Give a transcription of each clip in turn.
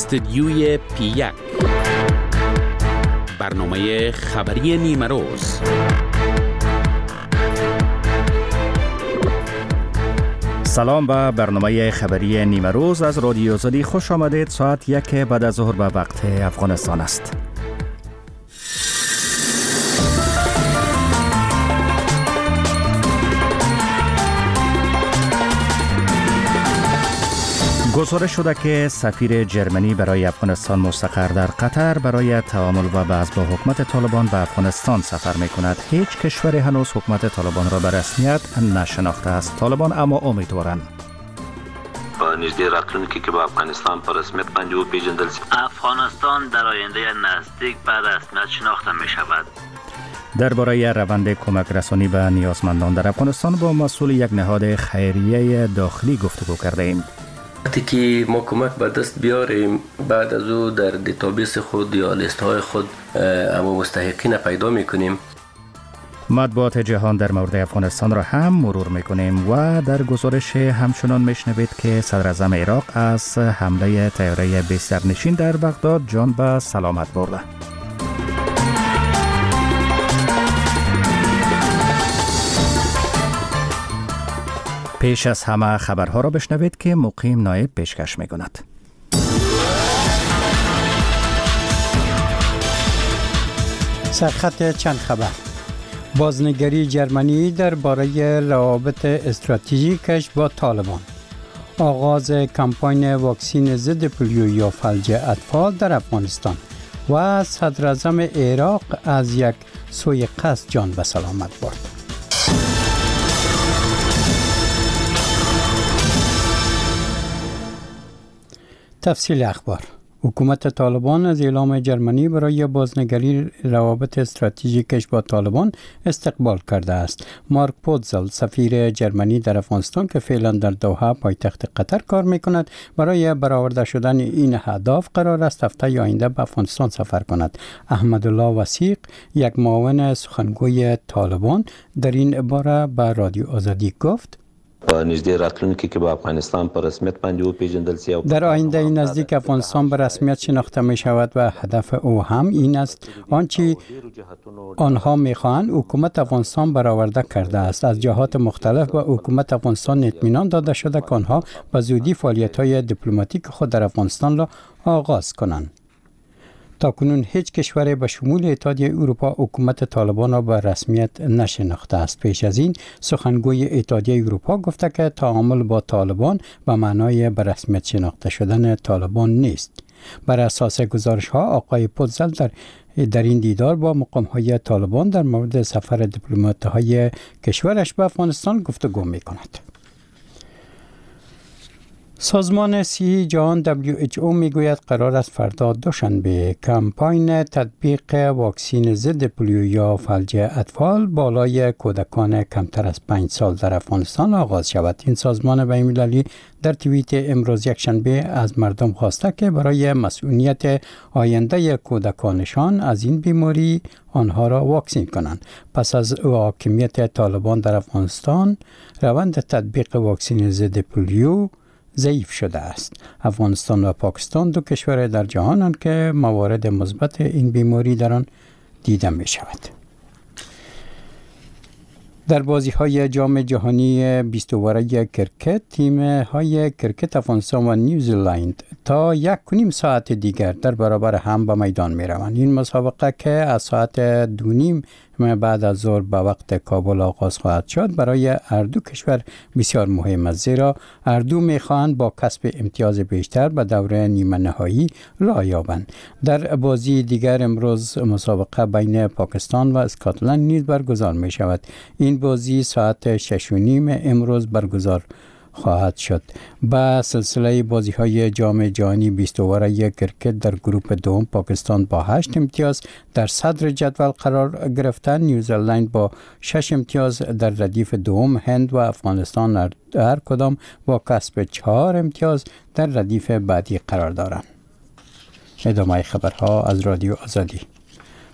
استدیوی پی1 برنامه خبری نیمه روز. سلام به برنامه خبری نیمه روز از رادیو آزادی خوش آمدید. ساعت 1 بعد از ظهر به وقت افغانستان است. گزارش شده که سفیر جرمنی برای افغانستان مستقر در قطر برای تعامل و بحث با حکومت طالبان به افغانستان سفر می کند. هیچ کشوری هنوز حکومت طالبان را به رسمیت نشناخته است. طالبان اما امیدوارند نزدیک راتلونکی که با افغانستان پر رسمیت پنجو پیژندل شود. افغانستان در آینده نزدیک به رسمیت شناخته می شود. درباره روند کمک رسانی به نیازمندان در افغانستان با مسئول یک نهاد خیریه داخلی گفتگو کردیم. وقتی که ما کمک به دست بیاریم، بعد از او در دیتابیس خود یا لیست های خود اما مستحقین پیدا میکنیم. مطبوعات جهان در مورد افغانستان را هم مرور میکنیم و در گزارش همچنان میشنوید که صدر اعظم عراق از حمله طیاره بسترنشین در بغداد جان به سلامت برده. پیش از همه خبرها را بشنوید که مقیم نایب پیشکش می‌کند. سرخط چند خبر. بازنگری جرمنی درباره روابط استراتژیکش با طالبان. آغاز کمپاین واکسن ضد پولیو یا فلج اطفال در افغانستان و صدر اعظم عراق از یک سوی قصد جان به سلامت برد. تفصیل اخبار. حکومت طالبان از اعلام جرمنی برای بازنگری روابط استراتژیکش با طالبان استقبال کرده است. مارک پوتزل سفیر جرمنی در افغانستان که فعلا در دوحه پایتخت قطر کار میکند برای برآورده شدن این اهداف قرار است هفته آینده به افغانستان سفر کند. احمدالله وثیق یک معاون سخنگوی طالبان در این باره به رادیو آزادی گفت نزدیک راتلونکی که با افغانستان پر رسمیت پنجو پیژندل شود. در آینده نزدیک افغانستان به رسمیت شناخته می شود و هدف او هم این است آنچه آنها می خواهند حکومت افغانستان برآورده کرده است. از جهات مختلف به حکومت افغانستان اطمینان داده شده که آنها به زودی فعالیت‌های دیپلماتیک خود در افغانستان را آغاز کنند. تاکنون هیچ کشوری به شمول اتحادیه اروپا حکومت طالبان را به رسمیت نشناخته است. پیش از این سخنگوی اتحادیه اروپا گفته که تعامل با طالبان به معنای به رسمیت شناخته شدن طالبان نیست. بر اساس گزارش‌ها آقای پوتزل در این دیدار با مقام‌های طالبان در مورد سفر دیپلمات‌های کشورش به افغانستان گفتگو می‌کند. سازمان صحی جهان WHO میگوید قرار است فردا دوشنبه کمپاین تطبیق واکسن ضد پولیو یا فلج اطفال بالای کودکان کمتر از 5 سال در افغانستان آغاز شود. این سازمان بین‌المللی در توییت امروز یکشنبه از مردم خواسته که برای مسئولیت آینده کودکانشان از این بیماری آنها را واکسین کنند. پس از حاکمیت طالبان در افغانستان روند تطبیق واکسن ضد پولیو ضعیف شده است. افغانستان و پاکستان دو کشور در جهانند که موارد مثبت این بیماری در آن دیده می شود. در بازی‌های جام جهانی 20 اوره کرکت تیم‌های کرکت افغانستان و نیوزیلند تا 1.5 ساعت دیگر در برابر هم به میدان می‌روند. این مسابقه که از ساعت 2:30 بعد از ظهر به وقت کابل آغاز خواهد شد برای هر دو کشور بسیار مهم است، زیرا هر دو می‌خواهند با کسب امتیاز بیشتر به دوره نیمه نهایی راه یابند. در بازی دیگر امروز مسابقه بین پاکستان و اسکاتلند نیز برگزار می‌شود. این بازی ساعت 6:30 امروز برگزار خواهد شد. با سلسله بازی‌های جام جهانی 20 اوره کرکت در گروه دوم پاکستان با 8 امتیاز در صدر جدول قرار گرفته. نیوزیلند با 6 امتیاز در ردیف دوم، هند و افغانستان هر کدام با کسب 4 امتیاز در ردیف بعدی قرار دارند. ادامه خبرها از رادیو آزادی.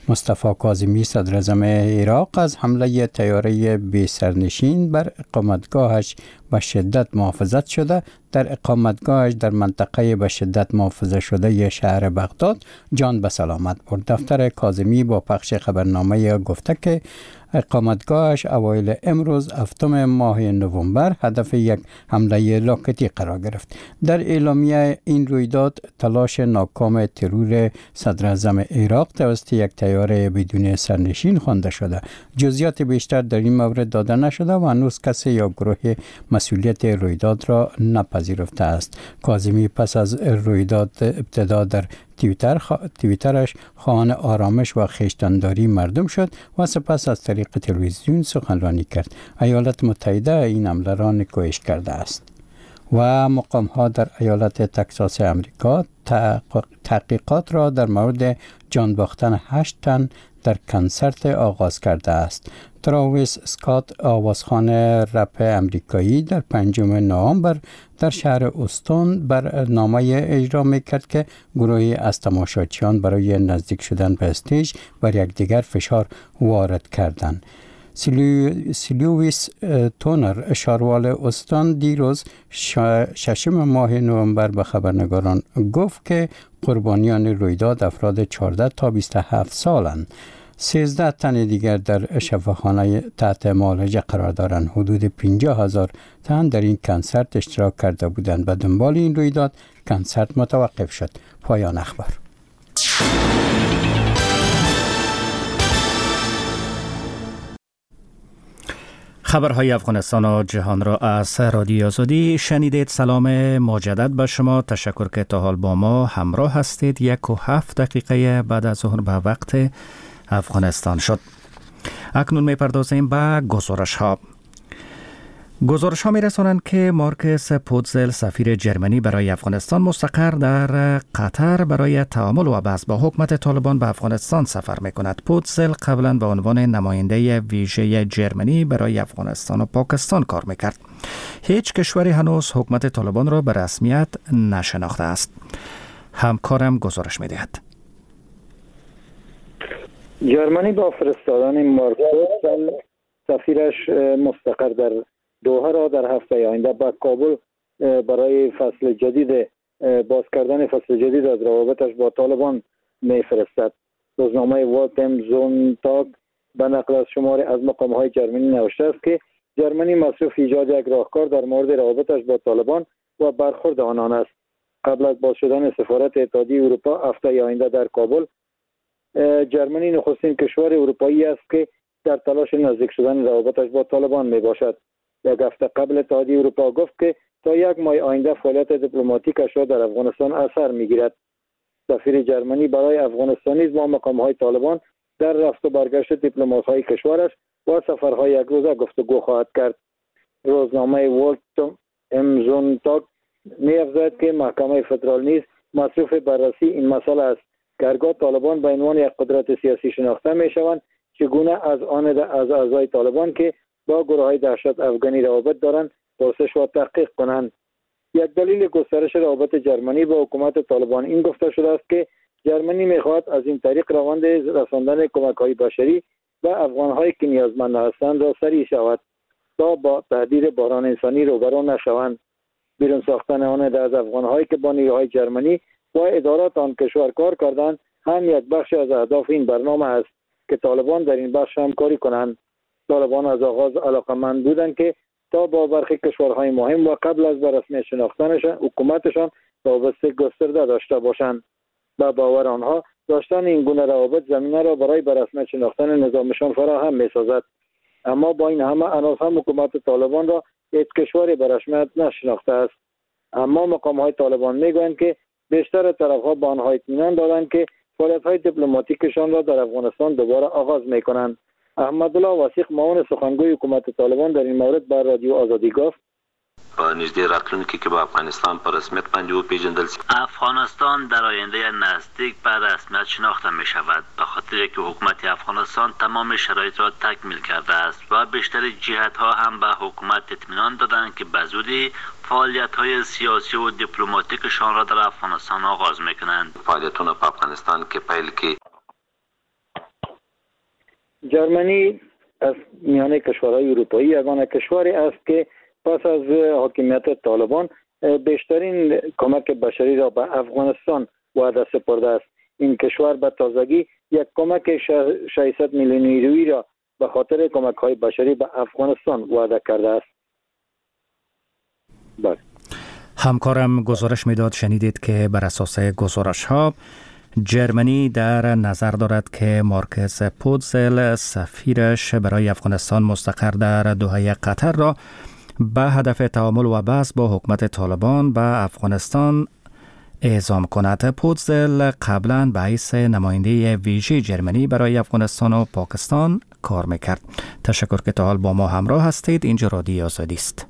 مصطفی کاظمی صدراعظم عراق از حمله طیاره بی سرنشین بر اقامتگاهش به شدت محافظت شده در اقامتگاهش در منطقه به شدت محافظه شده شهر بغداد جان به سلامت برد. دفتر کاظمی با پخش خبرنامه گفته که اقامتگاهش اوایل امروز 7 ماه نوامبر هدف یک حمله راکتی قرار گرفت. در اعلامیه این رویداد تلاش ناکام ترور صدراعظم عراق توسط یک طیاره بدون سرنشین خوانده شده. جزئیات بیشتر در این مورد داده نشده و هنوز کسی یا گروه مسئولیت رویداد را نپذیرفته است. کاظمی پس از رویداد ابتدا در توییترش خواهان آرامش و خویشتنداری مردم شد و سپس از طریق تلویزیون سخنرانی کرد. ایالات متحده این حمله را نکوهش کرده است. و مقام‌ها در ایالت تکساس امریکا تحقیقات را در مورد جان باختن 8 تن در کنسرت آغاز کرده است. تراویس اسکات آوازخوان رپ امریکایی در 5 نوامبر در شهر اوستون برنامه اجرا میکرد که گروهی از تماشاچیان برای نزدیک شدن به استیج بر یکدیگر فشار وارد کردند. سیلویس تونر شاروال اوستون دیروز 6 ماه نوامبر به خبرنگاران گفت که قربانیان رویداد افراد 14 تا 27 سالند. 13 تن دیگر در شفاخانه تحت معالجه قرار دارند. حدود 50,000 تن در این کنسرت اشتراک کرده بودند. به دنبال این رویداد کنسرت متوقف شد. پایان اخبار. خبرهای افغانستان و جهان را از رادیو آزادی شنیدید. سلام مجدد به شما. تشکر که تا حال با ما همراه هستید. 1:07 دقیقه بعد از ظهر به وقت افغانستان شد. اکنون می‌پردازیم به گزارش ها می‌رسانند که مارکس پوتزل سفیر جرمنی برای افغانستان مستقر در قطر برای تعامل و بحث با حکومت طالبان به افغانستان سفر می‌کند. پوتزل قبلا به عنوان نماینده ویژه جرمنی برای افغانستان و پاکستان کار می‌کرد. هیچ کشوری هنوز حکومت طالبان را به رسمیت نشناخته است. همکارم گزارش می‌دهد. جرمنی با فرستادن مارکس پوتزل سفیرش مستقر در دوحه را در هفته آینده به کابل برای فصل جدید باز کردن فصل جدید از روابطش با طالبان میفرستد. روزنامه والتم زونتاگ به نقل از شماری از مقام‌های جرمنی نوشته است که جرمنی مصروف ایجاد یک راهکار در مورد روابطش با طالبان و برخورد آنان است. قبل از باز شدن سفارت اتحادیه اروپا هفته آینده در کابل، جرمنی نخستین کشور اروپایی است که در تلاش نزدیک شدن روابطش با طالبان می باشد. یک هفته قبل اتحادیه اروپا گفت که تا 1 ماه آینده فعالیت دیپلماتیکش را در افغانستان اثر می‌گیرد. سفیر جرمنی برای افغانستان نیز با مقام‌های طالبان در رفت و برگشت دیپلمات‌های کشورش و سفرهای یک روزه گفتگو خواهد کرد. روزنامه والتم زونتاگ می‌افزاید که محکمه فدرال نیز مصروف بررسی این مسئله است. هرگاه طالبان به عنوان یک قدرت سیاسی شناخته می‌شوند، چگونه از اعضای طالبان که با گروه‌های دهشت افغانی روابط دارند پرسش و تحقیق کنند. یک دلیل گسترش روابط جرمنی با حکومت طالبان این گفته شده است که جرمنی می‌خواهد از این طریق روند رساندن کمک‌های بشری به افغان‌هایی که نیازمند هستند را سریع شود تا با تهدید بحران انسانی روبرو نشوند. بیرون ساختن آن از افغان‌هایی که با نیروهای جرمنی و ادارات آن کشور کار کردند هم یک بخش از اهداف این برنامه است که طالبان در این بخش همکاری کنند. طالبان از آغاز علاقمند بودند که تا با برخی کشورهای مهم و قبل از به رسمیت شناختنشان حکومتشان روابط گسترده داشته باشند. به باور آنها داشتن این گونه روابط زمینه را برای به رسمیت شناختن نظامشان فراهم می‌سازد. اما با این همه هنوز هم حکومت طالبان را هیچ کشوری به رسمیت نشناخته است. اما مقام‌های طالبان می‌گویند که بیشتر طرف‌ها به آنها اطمینان دادند که فعالیت‌های دیپلماتیکشان را در افغانستان دوباره آغاز می‌کنند. احمدالله وثیق معاون سخنگوی حکومت طالبان در این مورد بر رادیو آزادی گفت: نزدیک راتلونکی که با افغانستان پر رسمیت باندې وپیژندل شي. افغانستان در آینده نزدیک به رسمیت شناخته می شود، به خاطر که حکومت افغانستان تمام شرایط را تکمیل کرده است و بیشتر جهت ها هم به حکومت اطمینان دادند که به زودی فعالیت های سیاسی و دیپلماتیکشان را در افغانستان آغاز می کنند. فعالیتونه په افغانستان کې پیل کې جرمنی از میان کشورهای اروپایی یگانه کشوری است که پس از حاکمیت طالبان بیشترین کمک بشری را به افغانستان وعده سپرده است. این کشور به تازگی یک کمک 600 میلیون یورویی را به خاطر کمک های بشری به افغانستان وعده کرده است. بله. همکارم گزارش میداد شنیدید که بر اساس گزارش ها جرمنی در نظر دارد که مارکس پوتزل سفیرش برای افغانستان مستقر در دوحه قطر را به هدف تعامل و بحث با حکومت طالبان به افغانستان اعزام کند. پوتزل قبلا به حیث نماینده ویژه جرمنی برای افغانستان و پاکستان کار میکرد. تشکر که تا حال با ما همراه هستید. اینجا رادیو آزادی است.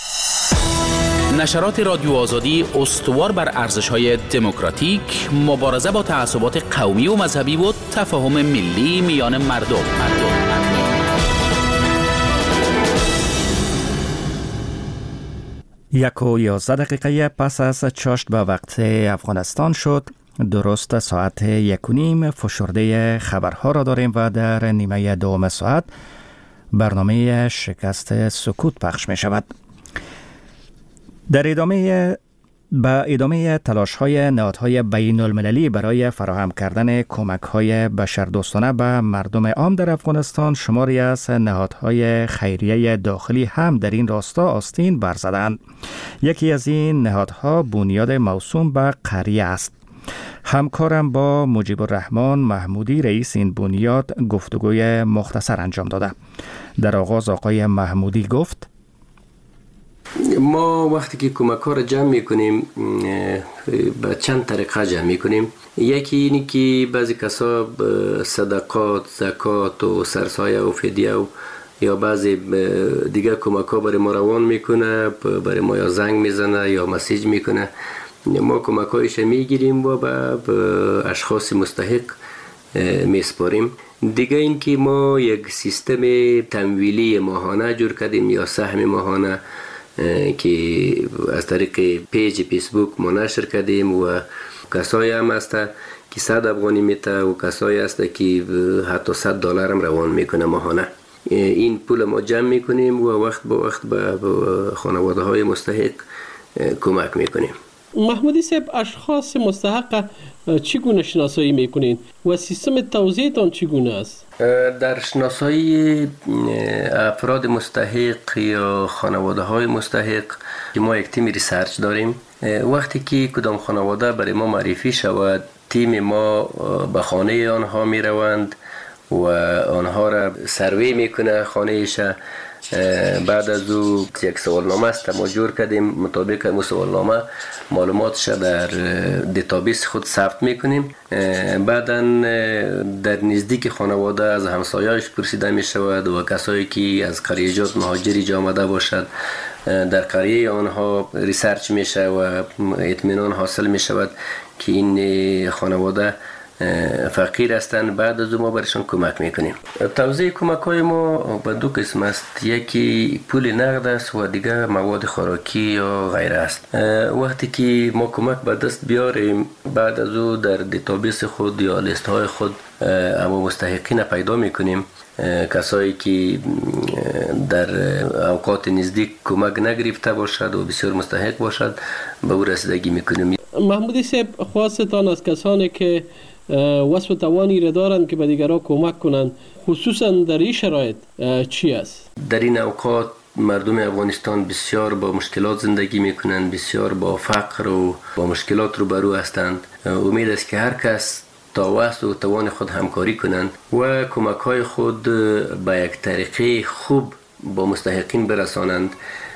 نشرات رادیو آزادی استوار بر ارزش‌های دموکراتیک، مبارزه با تعصبات قومی و مذهبی و تفاهم ملی میان مردم. 1:11 پس از چاشت به وقت افغانستان شد. درست ساعت 1:30 فشرده خبرها را داریم و در نیمه دوم ساعت برنامه شکست سکوت پخش می شود. در ادامه تلاش‌های نهادهای بین‌المللی برای فراهم کردن کمک‌های بشردوستانه به مردم عام در افغانستان، شماری از نهادهای خیریه داخلی هم در این راستا آستین برزدند. یکی از این نهادها بنیاد موسوم به قریه است. همکارم با مجیب الرحمن محمودی رئیس این بنیاد گفتگوی مختصر انجام داده. در آغاز آقای محمودی گفت: ما وقتی که کمک ها را جمع میکنیم به چند طریقه جمع میکنیم. یکی اینی که بعضی کسا صدقات، زکات و سرسایه و فدیه و یا بعضی دیگه کمک ها برای ما روان میکنه، برای ما یا زنگ میزنه یا مسیج میکنه. ما کمک هایش میگیریم و به اشخاص مستحق میسپاریم. دیگه این که ما یک سیستم تمویلی ماهانه جور کردیم یا سهم ماهانه که از طریق پیج فیسبوک ما نشر کردیم و کسایی هم هست که 100 افغانی میته و کسایی هست که حتی $100 هم روان میکنه ماهانه. این پول ما جمع میکنیم و وقت با وقت به خانواده های مستحق کمک میکنیم. محمودی صاحب، اشخاص مستحق چگونه شناسایی میکنین و سیستم توزیعتان چگونه است؟ در شناسایی افراد مستحق یا خانواده های مستحق ما یک تیم ریسرچ داریم. وقتی که کدام خانواده برای ما معرفی شود، تیم ما به خانه آنها می روند و آنها را سروی میکنه خانهش. بعد از او یک سوالنامه است ما جور کردیم، مطابق این سوالنامه معلوماتش در دیتابیس خود ثبت میکنیم. بعدا در نزدیک خانواده از همسایه‌اش پرسیده می شود و کسایی که از قریجات مهاجری جا آمده باشد در قریه آنها ریسرچ میشه و اطمینان حاصل می شود که این خانواده فقیر هستند. بعد از ما برشان کمک میکنیم. توزیع کمک های ما به دو قسم است. یکی پول نقد است و دیگه مواد خوراکی یا غیره است. وقتی که ما کمک به دست بیاریم، بعد از او در دیتابیس خود یا لیست های خود اما مستحقین پیدا میکنیم. کسایی که در اوقات نزدیک کمک نگرفته باشد و بسیار مستحق باشد به او رسیدگی میکنیم. محمودی صاحب، خواستتان از کسانی که وصف توانی را دارند که به دیگران کمک کنند، خصوصا در این شرایط چی است؟ در این اوقات مردم افغانستان بسیار با مشکلات زندگی میکنند، بسیار با فقر و با مشکلات روبرو هستند. امید است که هر کس تا وسط و توان خود همکاری کنند و کمک های خود به یک طریقه خوب با مستحقین برسانند.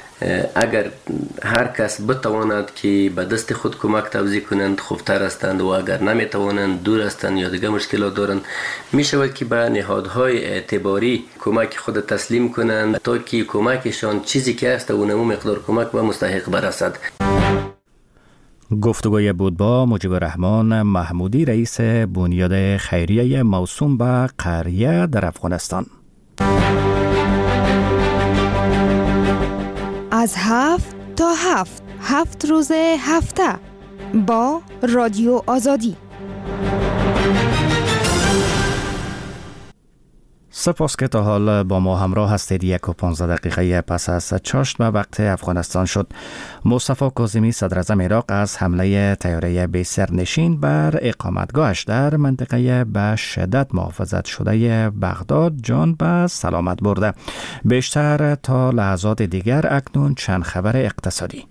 اگر هر کس بتواند که به دست خود کمک توزیع کنند خوبتر هستند و اگر نمیتوانند، دور هستند یا دیگه مشکلات دارند، می شود که به نهادهای اعتباری کمک خود تسلیم کنند تا که کمکشان چیزی که است و نمو مقدار کمک به مستحق برسد. گفتگوی بود با مجیب الرحمن محمودی رئیس بنیاد خیریه موسوم به قریه در افغانستان. از 7 تا 7 روز هفته با رادیو آزادی. سپاس که تا حال با ما همراه هستید. 1 و 15 دقیقه پس از چاشت و وقت افغانستان شد. مصطفی کاظمی صدراعظم عراق از حمله طیاره بی سرنشین بر اقامتگاهش در منطقه به شدت محافظت شده بغداد جان به سلامت برده. بیشتر تا لحظات دیگر. اکنون چند خبر اقتصادی.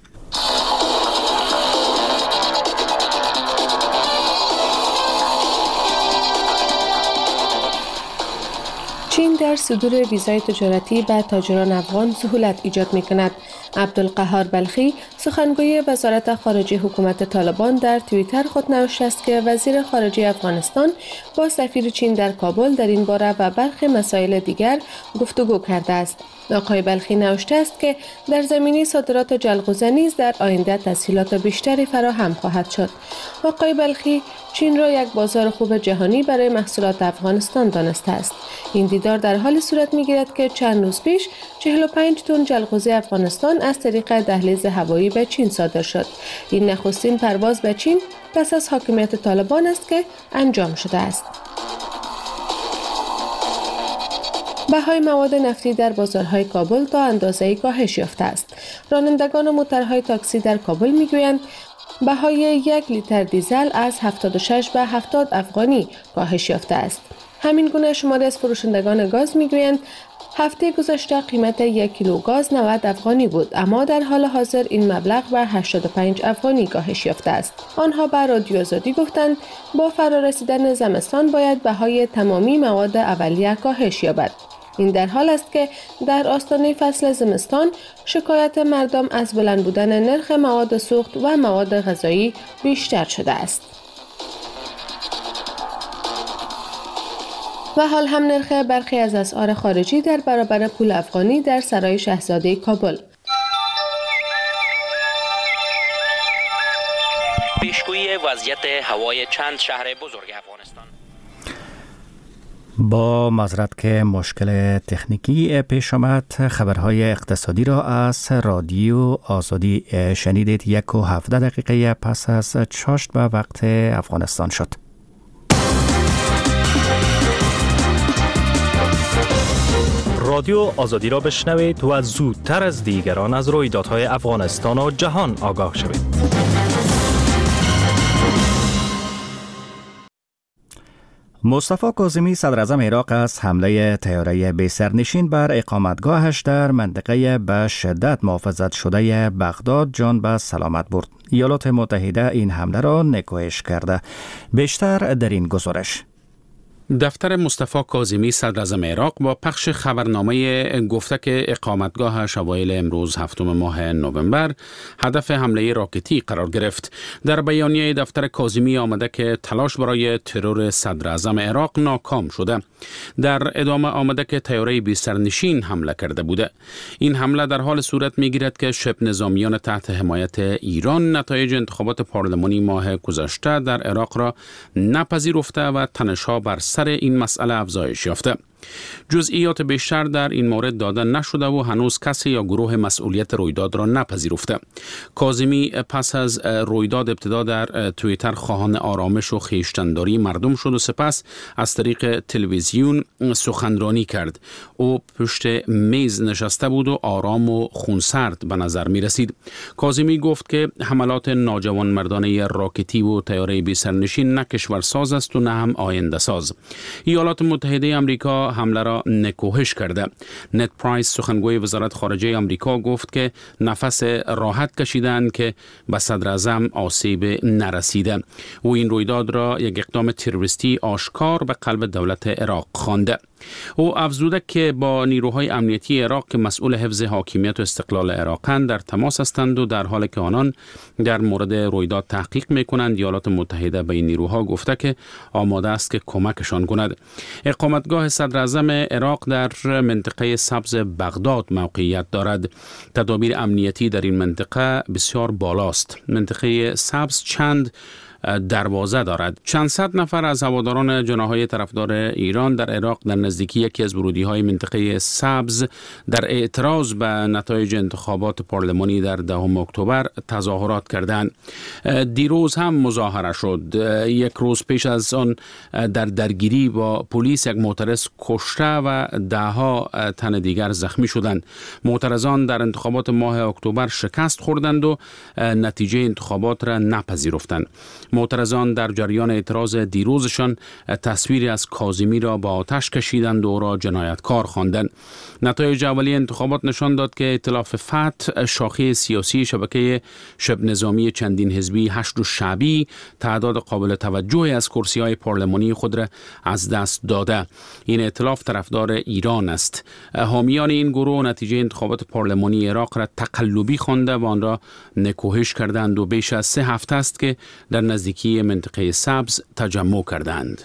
چین در صدور ویزای تجارتی به تاجران افغان سهولت ایجاد می‌کند. عبدالقهار بلخی سخنگوی وزارت خارجه حکومت طالبان در توییتر خود نوشته است که وزیر خارجه افغانستان با سفیر چین در کابل در این باره و برخی مسائل دیگر گفتگو کرده است. آقای بلخی نوشته است که در زمینه صادرات و جلغوزه نیز در آینده تسهیلات بیشتری فراهم خواهد شد. آقای بلخی چین را یک بازار خوب جهانی برای محصولات افغانستان دانسته است. این دیدار در حال صورت می‌گیرد که چند روز پیش 45 تن جلغوزه افغانستان از طریق دهلیز هوایی به چین صادر شد. این نخستین پرواز به چین پس از حاکمیت طالبان است که انجام شده است. بهای مواد نفتی در بازارهای کابل تا اندازه‌ای کاهش یافته است. رانندگان موتورهای تاکسی در کابل می‌گویند بهای 1 لیتر دیزل از 76 به 70 افغانی کاهش یافته است. همین گونه شماری از فروشندگان گاز می‌گویند هفته گذشته قیمت 1 کیلو گاز 90 افغانی بود، اما در حال حاضر این مبلغ به 85 افغانی کاهش یافته است. آنها به رادیو آزادی گفتند با فرارسیدن زمستان باید بهای تمامی مواد اولیه کاهش یابد. این در حال است که در آستانه فصل زمستان شکایت مردم از بلند بودن نرخ مواد سوخت و مواد غذایی بیشتر شده است. و حال هم نرخ برخی از اسعار خارجی در برابر پول افغانی در سرای شاهزاده کابل. پیشگویی وضعیت هوای چند شهر بزرگ افغانستان. با معذرت که مشکل تکنیکی پیش آمد، خبرهای اقتصادی را از رادیو آزادی شنیدید. 1 و 17 دقیقه پس از چاشت به وقت افغانستان شد. رادیو آزادی را بشنوید و زودتر از دیگران از رویدادهای افغانستان و جهان آگاه شوید. مصطفی کاظمی صدراعظم عراق از حمله طیاره بی سرنشین بر اقامتگاهش در منطقه به شدت محافظت شده بغداد جان به سلامت برد. ایالات متحده این حمله را نکوهش کرده. بیشتر در این گزارش. دفتر مصطفی کاظمی صدراعظم عراق با پخش خبرنامه گفته که اقامتگاهش اوایل امروز 7 ماه نوامبر هدف حمله راکتی قرار گرفت. در بیانیه دفتر کاظمی آمده که تلاش برای ترور صدراعظم عراق ناکام شده. در ادامه آمده که طیاره بی سرنشین حمله کرده بوده. این حمله در حال صورت میگیرد که شبه نظامیان تحت حمایت ایران نتایج انتخابات پارلمانی ماه گذشته در عراق را نپذیرفته و تنش‌ها بر سر این مسئله افزایش یافته. جزئیات بیشتر در این مورد داده نشده و هنوز کسی یا گروه مسئولیت رویداد را نپذیرفته. کاظمی پس از رویداد ابتدا در توییتر خواهان آرامش و خویشتن‌داری مردم شد و سپس از طریق تلویزیون سخنرانی کرد. او پشت میز نشسته بود و آرام و خونسرد به نظر می رسید. کاظمی گفت که حملات ناجوانمردانه راکتی و طیاره بی سرنشین نه کشورساز است و نه هم آینده ساز. ایالات متحده آمریکا حمله را نکوهش کرده. نت پرایس سخنگوی وزارت خارجه آمریکا گفت که نفس راحت کشیدند که به صدراعظم آسیب نرسیده. او این رویداد را یک اقدام تروریستی آشکار به قلب دولت عراق خوانده. او افزوده که با نیروهای امنیتی عراق که مسئول حفظ حاکمیت و استقلال عراقند در تماس هستند و در حالی که آنان در مورد رویداد تحقیق می‌کنند. ایالات متحده به این نیروها گفته که آماده است که کمکشان کند. اقامتگاه صدراعظم عراق در منطقه سبز بغداد موقعیت دارد. تدابیر امنیتی در این منطقه بسیار بالاست. منطقه سبز چند دروازه دارد. چند صد نفر از هواداران جناح‌های طرفدار ایران در عراق در نزدیکی یکی از ورودی‌های منطقه سبز در اعتراض به نتایج انتخابات پارلمانی در 10 اکتبر تظاهرات کردند. دیروز هم مظاهره شد. یک روز پیش از آن در درگیری با پلیس یک معترض کشته و 10 تن دیگر زخمی شدند. معترضان در انتخابات ماه اکتبر شکست خوردند و نتیجه انتخابات را نپذیرفتند. معترضان در جریان اعتراض دیروزشان تصویری از کاظمی را با آتش کشیدند و او را جنایتکار خواندند. نتایج اولیه انتخابات نشان داد که ائتلاف فتح، شاخه سیاسی شبکه شبه نظامی چندین حزبی حشد و شعبی، تعداد قابل توجهی از کرسی‌های پارلمانی خود را از دست داده. این ائتلاف طرفدار ایران است. حامیان این گروه نتیجه انتخابات پارلمانی عراق را تقلبی خوانده و آن را نکوهش کردند و بیش از 3 هفته است که در نزدیکی منطقه سبز تجمع کردند.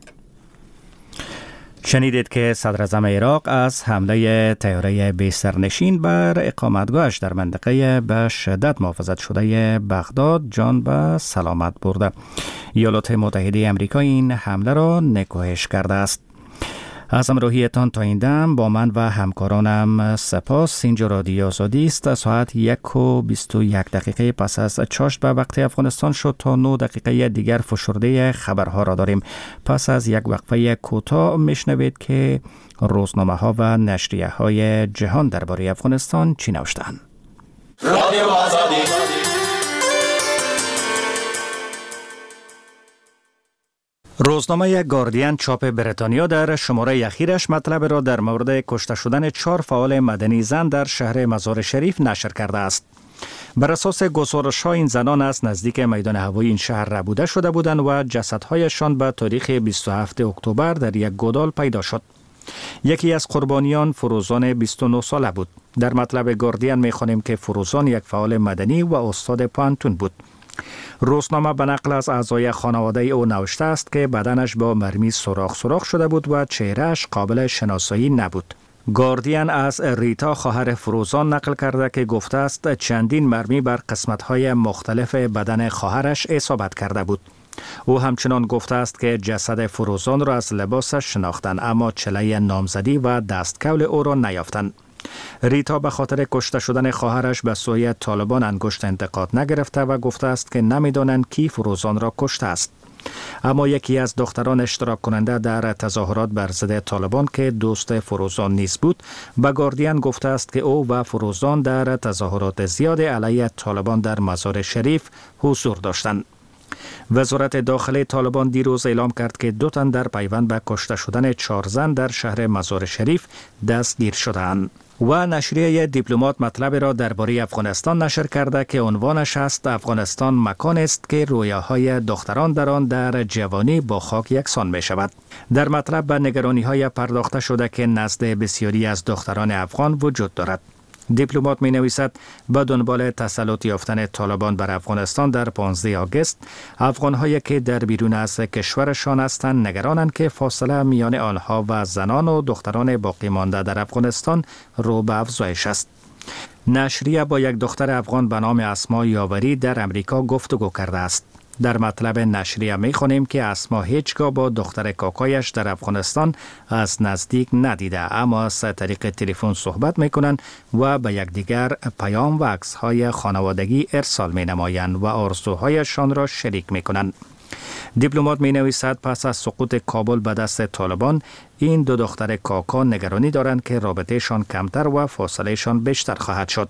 شنیدید که صدر اعظم عراق از حمله طیاره بی سرنشین بر اقامتگاهش در منطقه به شدت محافظت شده بغداد جان به سلامت برده. ایالات متحده آمریکا این حمله را نکوهش کرده است. از همراهیتان تا این دم با من و همکارانم سپاس. اینجا رادیو آزادی است. ساعت 1:21 پس از چاشت به وقت افغانستان شد. تا 9 دقیقه دیگر فشرده خبرها را داریم. پس از یک وقفه کوتاه میشنوید که روزنامه ها و نشریه های جهان درباره افغانستان چی نوشتند. رادیو آزادی. روزنامه گاردین چاپ بریتانیا در شماره اخیرش مطلب را در مورد کشته شدن 4 فعال مدنی زن در شهر مزار شریف نشر کرده است. بر اساس گزارش‌ها این زنان از نزدیک میدان هوایی این شهر ربوده شده بودند و جسدهایشان به تاریخ 27 اکتبر در یک گودال پیدا شد. یکی از قربانیان فروزان 29 ساله بود. در مطلب گاردین می‌خوانیم که فروزان یک فعال مدنی و استاد پانتون بود. روزنامه به نقل از اعضای خانواده او نوشته است که بدنش با مرمی سوراخ شده بود و چهرهش قابل شناسایی نبود. گاردین از ریتا خواهر فروزان نقل کرده که گفته است چندین مرمی بر قسمت‌های مختلف بدن خواهرش اصابت کرده بود. او همچنان گفته است که جسد فروزان را از لباسش شناختند اما چله نامزدی و دستکول او را نیافتند. ریتا به خاطر کشته شدن خواهرش به سوی طالبان انگشت انتقاد نگرفته و گفته است که نمیدانند کی فروزان را کشته است. اما یکی از دختران اشتراک کننده در تظاهرات بر ضد طالبان که دوست فروزان نیز بود به گاردین گفته است که او و فروزان در تظاهرات زیاد علیه طالبان در مزار شریف حضور داشتند. وزارت داخلی طالبان دیروز اعلام کرد که 2 تن در پیوند به کشته شدن 4 زن در شهر مزار شریف دستگیر شدند. و نشریه دیپلمات مطلب را درباره افغانستان نشر کرده که عنوانش است افغانستان مکان است که رویاهای دختران در آن در جوانی با خاک یکسان می شود. در مطلب به نگرانی های پرداخته شده که نزد بسیاری از دختران افغان وجود دارد. دیپلمات می نویسد به دنبال تسلط یافتن طالبان بر افغانستان در 15 آگوست افغان‌هایی که در بیرون از کشورشان هستند نگرانند که فاصله میان آنها و زنان و دختران باقی مانده در افغانستان رو به افزایش است. نشریه با یک دختر افغان به نام اسما یاوری در امریکا گفتگو کرده است. در مطلب نشریه می‌خوانیم که اسما هیچگاه با دختر کاکایش در افغانستان از نزدیک ندیده اما از طریق تلفن صحبت می‌کنند و به یکدیگر پیام و عکس‌های خانوادگی ارسال می‌نمایند و آرزوهایشان را شریک می‌کنند. دیپلمات می‌نویسد پس از سقوط کابل به دست طالبان این 2 دختر کاکا نگرانی دارند که رابطه‌شان کمتر و فاصله‌شان بیشتر خواهد شد.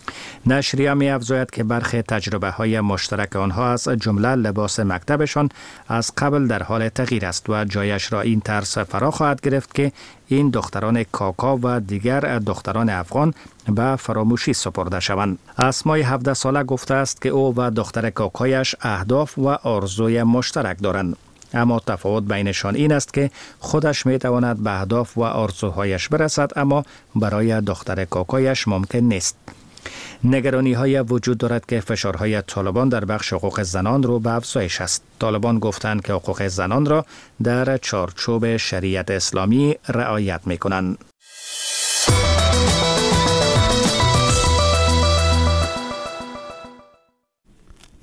نشریه می افزاید که برخی تجربه های مشترک آنها از جمله لباس مکتبشان از قبل در حال تغییر است و جایش را این طرز فرا خواهد گرفت که این دختران کاکا و دیگر دختران افغان به فراموشی سپرده شوند. اسمای 17 ساله گفته است که او و دختر کاکایش اهداف و آرزوی مشترک دارند. اما تفاوت بینشان این است که خودش می تواند به اهداف و آرزوهایش برسد اما برای دختر کاکایش ممکن نیست. نگرانی های وجود دارد که فشارهای طالبان در بخش حقوق زنان رو به افزایش است. طالبان گفتند که حقوق زنان را در چارچوب شریعت اسلامی رعایت می کنند.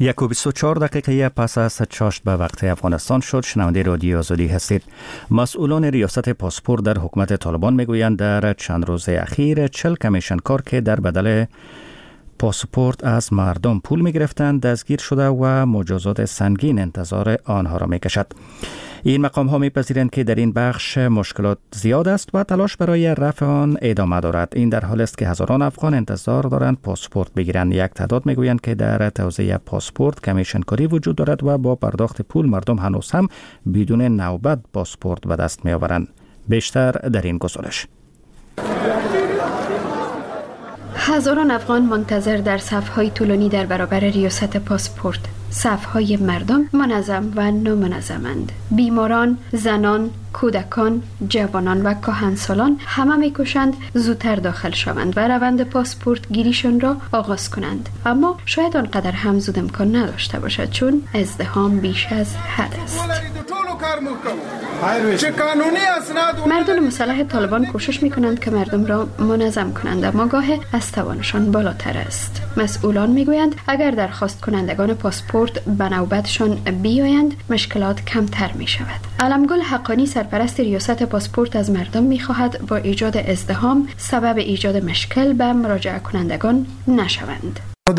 1:24 دقیقه پس از چاشت به وقت افغانستان شد. شنونده رادیو آزادی هستید. مسئولان ریاست پاسپورت در حکومت طالبان میگویند در چند روز اخیر 40 کمیشنکار که در بدل پاسپورت از مردم پول میگرفتند دستگیر شده و مجازات سنگین انتظار آنها را میکشد. این مقام ها میپذیرند که در این بخش مشکلات زیاد است و تلاش برای رفع آن ادامه دارد. این در حالی است که هزاران افغان انتظار دارند پاسپورت بگیرند. یک تعداد میگویند که در توزیع پاسپورت کمیشنکاری وجود دارد و با پرداخت پول مردم هنوز هم بدون نوبت پاسپورت به دست میآورند. بیشتر در این گزارش. هزاران افغان منتظر در صف‌های طولانی در برابر ریاست پاسپورت. صف‌های مردم منظم و نامنظمند. بیماران، زنان، کودکان، جوانان و کهنسالان همه می‌کوشند زودتر داخل شوند و روند پاسپورت گیریشان را آغاز کنند. اما شاید آنقدر هم زود امکان نداشته باشد چون ازدحام بیش از حد است. مردم مسلح طالبان کوشش می‌کنند که مردم را منظم کنند اما گاه از توانشان بالاتر است. مسئولان می‌گویند اگر درخواست کنندگان پاسپورت به نوبتشان بیایند مشکلات کمتر می‌شود. علمگل حقانی سرپرست ریاست پاسپورت از مردم می‌خواهد با ایجاد ازدحام سبب ایجاد مشکل به مراجعه کنندگان نشوند.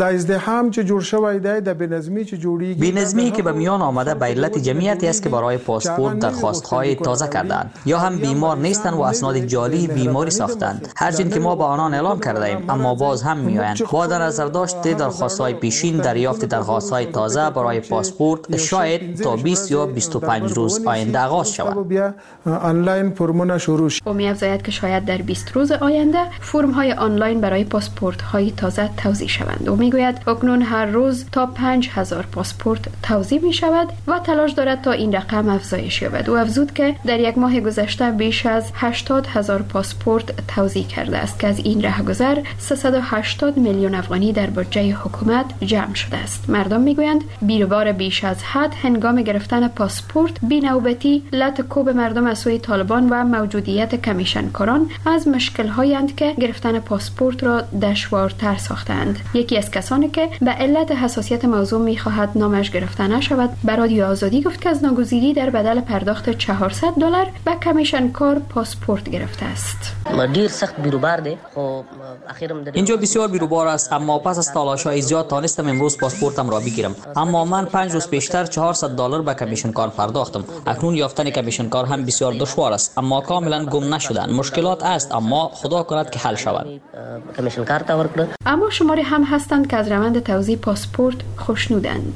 بی‌نظمی که به میان آمده به علت جمعیتی است که برای پاسپورت درخواست‌های تازه کردند یا هم بیمار نیستند و اسناد جعلی بیماری ساختند. هرچند که ما با آنان اعلام کرده ایم اما باز هم میآیند. با در نظر داشت درخواست‌های پیشین دریافت درخواست‌های تازه برای پاسپورت شاید تا 20 یا 25 روز آینده آغاز شود. او می‌افزاید که شاید در 20 روز آینده فرم‌های آنلاین برای پاسپورت‌های تازه توزیع شوند. او میگوید اکنون هر روز تا 5000 پاسپورت توزیع می شود و تلاش دارد تا این رقم افزایش یابد. او افزود که در یک ماه گذشته بیش از 80,000 پاسپورت توزیع کرده است که از این رهگذر 380 میلیون افغانی در بودجه حکومت جمع شده است. مردم میگویند بیروبار بیش از حد هنگام گرفتن پاسپورت بی‌نوبتی لط‌کوب مردم از سوی طالبان و موجودیت کمیشنکاران از مشکل‌هایی اند که گرفتن پاسپورت را دشوارتر ساختند. یکی از کسانی که به علت حساسیت موضوع می‌خواهد نامش گرفته نشود به رادیو آزادی گفت که از ناگزیری در بدل پرداخت $400 به کمیشنکار پاسپورت گرفته است. دیر سخت بیروبار ده. اینجا بسیار بیروبار است اما پس از تلاش‌های زیاد تانستم امروز پاسپورتم را بگیرم. اما من 5 روز پیشتر $400 به کمیشنکار پرداختم. اکنون یافتن کمیشنکار هم بسیار دشوار است اما کاملا گم نشدن. مشکلات است اما خدا کند که حل شود. اما شماری هم هستند که از روند توزیع پاسپورت خوشنودند.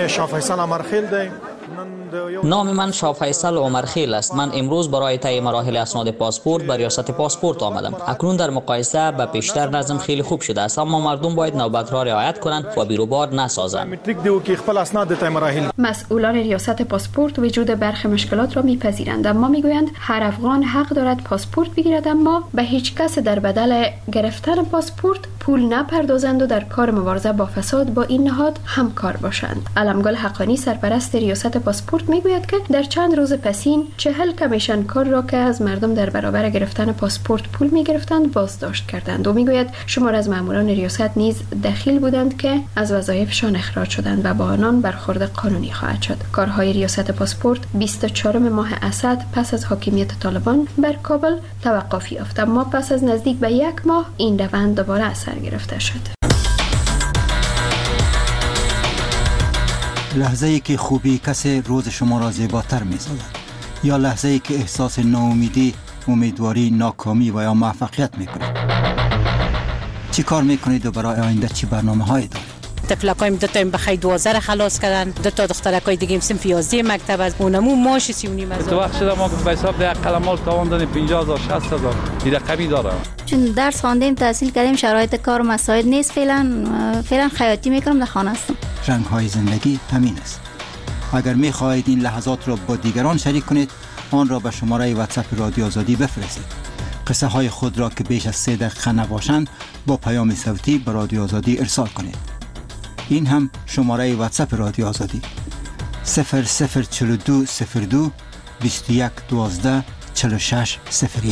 نام من شاه فیصل عمرخیل است. من امروز برای طی مراحل اسناد پاسپورت به ریاست پاسپورت آمدم. اکنون در مقایسه به پیشتر نظم خیلی خوب شده است اما مردم باید نوبت را رعایت کنند و بیروبار نسازند. مسئولان ریاست پاسپورت وجود برخی مشکلات را میپذیرند اما میگویند هر افغان حق دارد پاسپورت بگیرد اما به هیچ کس در بدل گرفتن پاسپورت پول نپردازند و در کار مبارزه با فساد با این نهاد همکار باشند. علمگل حقانی سرپرست ریاست پاسپورت میگوید که در چند روز پسین 40 کمیشنکار را که از مردم در برابر گرفتن پاسپورت پول میگرفتند بازداشت کردند و میگوید شمار از ماموران ریاست نیز دخیل بودند که از وظایفشان اخراج شدند و با آنان برخورد قانونی خواهد شد. کارهای ریاست پاسپورت 24 ماه اسد پس از حاکمیت طالبان بر کابل توقف یافت اما پس از نزدیک به 1 ماه این روند دوباره اثر گرفته شد. لحظه‌ای که خوبی کسی روز شما را زیباتر می‌سازد یا لحظه‌ای که احساس ناامیدی، امیدواری، ناکامی و یا موفقیت می‌کنید. چی کار می‌کنید و برای آینده چی برنامه‌هایی دارید؟ طفلکایم 2 تا بخای 12 خلاص کردن، 2 تا دخترکای دیگه صنف 11 مکتب از اونمو ماش 3.5 تو وقت شده ما به حساب ده قلمال تاوان دادیم 50,000 60,000 این رقمی داره. چون درس خواندیم تحصیل کردیم شرایط کار مساعد نیست فعلا خیاطی میکنم در خانه هستم. رنگ‌های زندگی همین است. اگر می‌خواهید این لحظات را با دیگران شریک کنید آن را به شماره واتساپ رادیو آزادی بفرستید. قصه های خود را که بیش از 3 دقیقه نباشند با پیام صوتی به رادیو آزادی ارسال کنید. این هم شماره واتساپ رادیو آزادی 0042 02 21 12 46 01.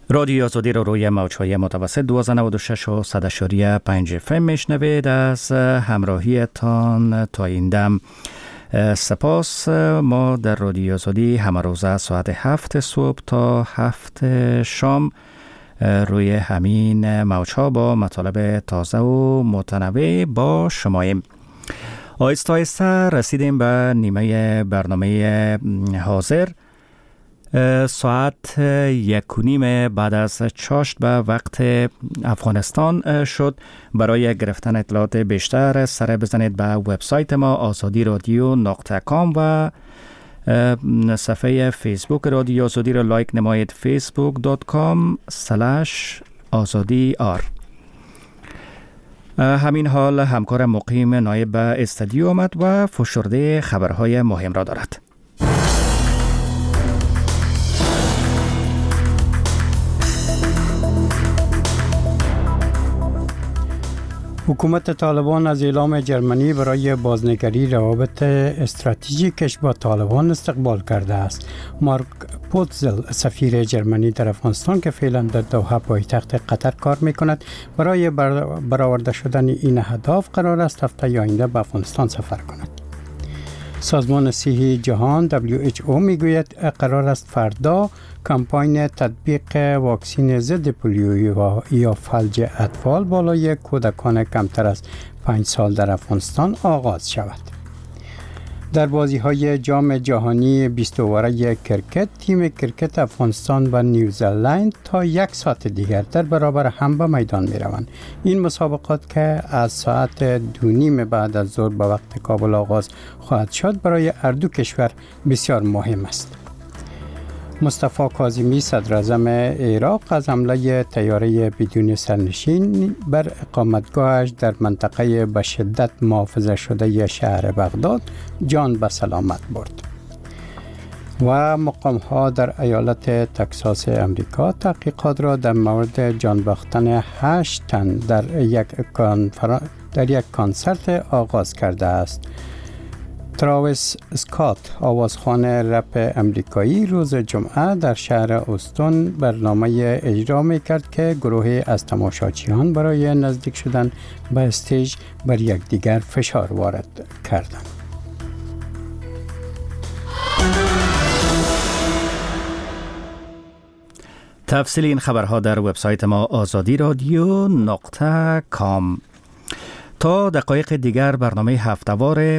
رادیو آزادی را روی موج‌های متوسط 1296 و 100.5 FM میشنوید. از همراهیتان تا این دم سپاس. ما در رادیو آزادی همه روزه ساعت 7 صبح تا 7 شام روی همین موج‌ها با مطالب تازه و متنوع با شماییم. آهسته آهسته رسیدیم به نیمه برنامه حاضر. ساعت 1:30 بعد از چاشت به وقت افغانستان شد. برای گرفتن اطلاعات بیشتر سر بزنید به وبسایت ما azadiradyo.com و صفحه فیسبوک رادیو آزادی را لایک نمایید، facebook.com/azadiyar. همین حال همکار مقیم نایب به استودیو آمد و فشرده خبرهای مهم را دارد. حکومت طالبان از اعلام جرمنی برای بازنگری روابط استراتژیکش با طالبان استقبال کرده است. مارک پوتزل سفیر جرمنی در افغانستان که فعلا در دوحه پایتخت قطر کار میکند برای برآورده شدن این اهداف قرار است هفته آینده به افغانستان سفر کند. سازمان صحی جهان WHO میگوید قرار است فردا کمپاین تطبیق واکسن ضد پولیو یا فلج اطفال بالای کودکان کمتر از 5 سال در افغانستان آغاز شود. در بازی‌های جام جهانی 20 اوره کرکت، تیم کرکت افغانستان و نیوزلند تا 1 ساعت دیگر در برابر هم به میدان می‌روند. این مسابقات که از ساعت 2:30 بعد از ظهر به وقت کابل آغاز خواهد شد برای هر دو کشور بسیار مهم است. مصطفی کاظمی صدراعظم عراق از حمله طیاره بدون سرنشین بر اقامتگاهش در منطقه به شدت محافظه شده شهر بغداد جان به سلامت برد. و مقام‌ها در ایالت تکساس امریکا تحقیقات را در مورد جان باختن 8 تن در یک کنسرت آغاز کرده است. تراویس اسکات آوازخوان رپ امریکایی روز جمعه در شهر اوستون برنامه اجرا می‌کرد که گروهی از تماشاچیان برای نزدیک شدن به استیج بر یکدیگر فشار وارد کردند. تفصیل این خبرها در وبسایت ما azadiradyo.com. تا دقایق دیگر برنامه هفته‌وار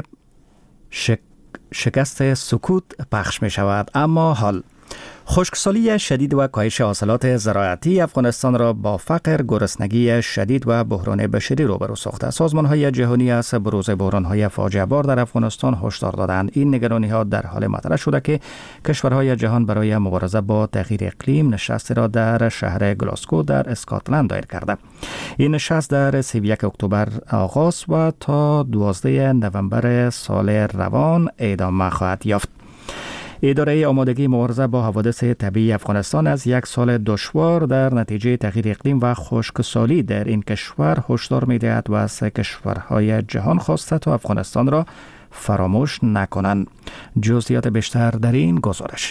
شکست سکوت پخش می شود. اما حال خشکسالی شدید و کاهش حاصلات زراعتی افغانستان را با فقر، گرسنگی شدید و بحران بشری روبرو ساخته. سازمان‌های جهانی از بروز بحران‌های فاجعه بار در افغانستان هشدار دادند. این نگرانی‌ها در حال مطرح شده که کشورهای جهان برای مبارزه با تغییر اقلیم نشستی را در شهر گلاسکو در اسکاتلند دایر کرده. این نشست در 31 اکتبر آغاز و تا 12 نوامبر سال روان ادامه خواهد یافت. اداره آمادگی مبارزه با حوادث طبیعی افغانستان از 1 سال دشوار در نتیجه تغییر اقلیم و خشکسالی در این کشور هشدار می‌دهد و از کشورهای جهان خواسته تا افغانستان را فراموش نکنند. جزئیات بیشتر در این گزارش.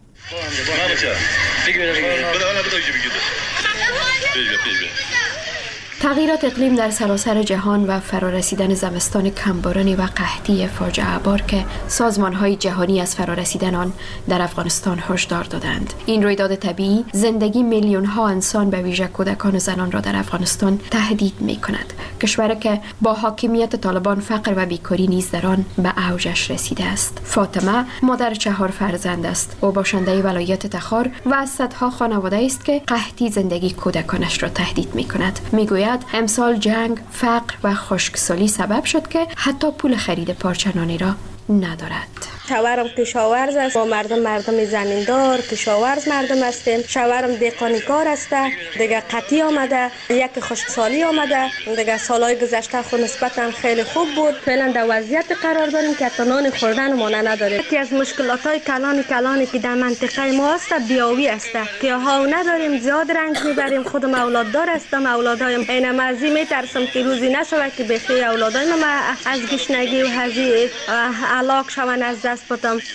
تغییرات اقلیم در سراسر جهان و فرارسیدن زمستان کمبارانی و قحطی فاجعه بار که سازمان‌های جهانی از فرارسیدن آن در افغانستان هشدار دادند. این رویداد طبیعی زندگی میلیون‌ها انسان به ویژه کودکان و زنان را در افغانستان تهدید می‌کند. کشوری که با حاکمیت طالبان فقر و بیکاری نیز در آن به اوجش رسیده است. فاطمه مادر 4 فرزند است. او باشنده ولایت تخار و از صدها خانواده است که قحطی زندگی کودکانش را تهدید می‌کند. می‌گوید امسال جنگ، فقر و خشکسالی سبب شد که حتی پول خرید پارچه نانی را ندارد. شوهرم کشاورز است، ما مردم زمیندار کشاورز مردم هستیم. شوهرم دهقانی کار است، دیگه قطعی آمده، یک خشکسالی آمده، دیگه سالهای گذشته خود نسبتا خیلی خوب بود. فعلا در وضعیت قرار داریم که حتی نان خوردن ما نداریم. یکی از مشکلات‌های کلانی که در منطقه ما است بیاوی است که ها نداریم، زیاد رنج میبریم. خودم اولاددار هستم، اولادایم اینا مازی میترسم که روزی نشود که بخی اولادایم از گشنگی و هزی علاق شون از دست بدم.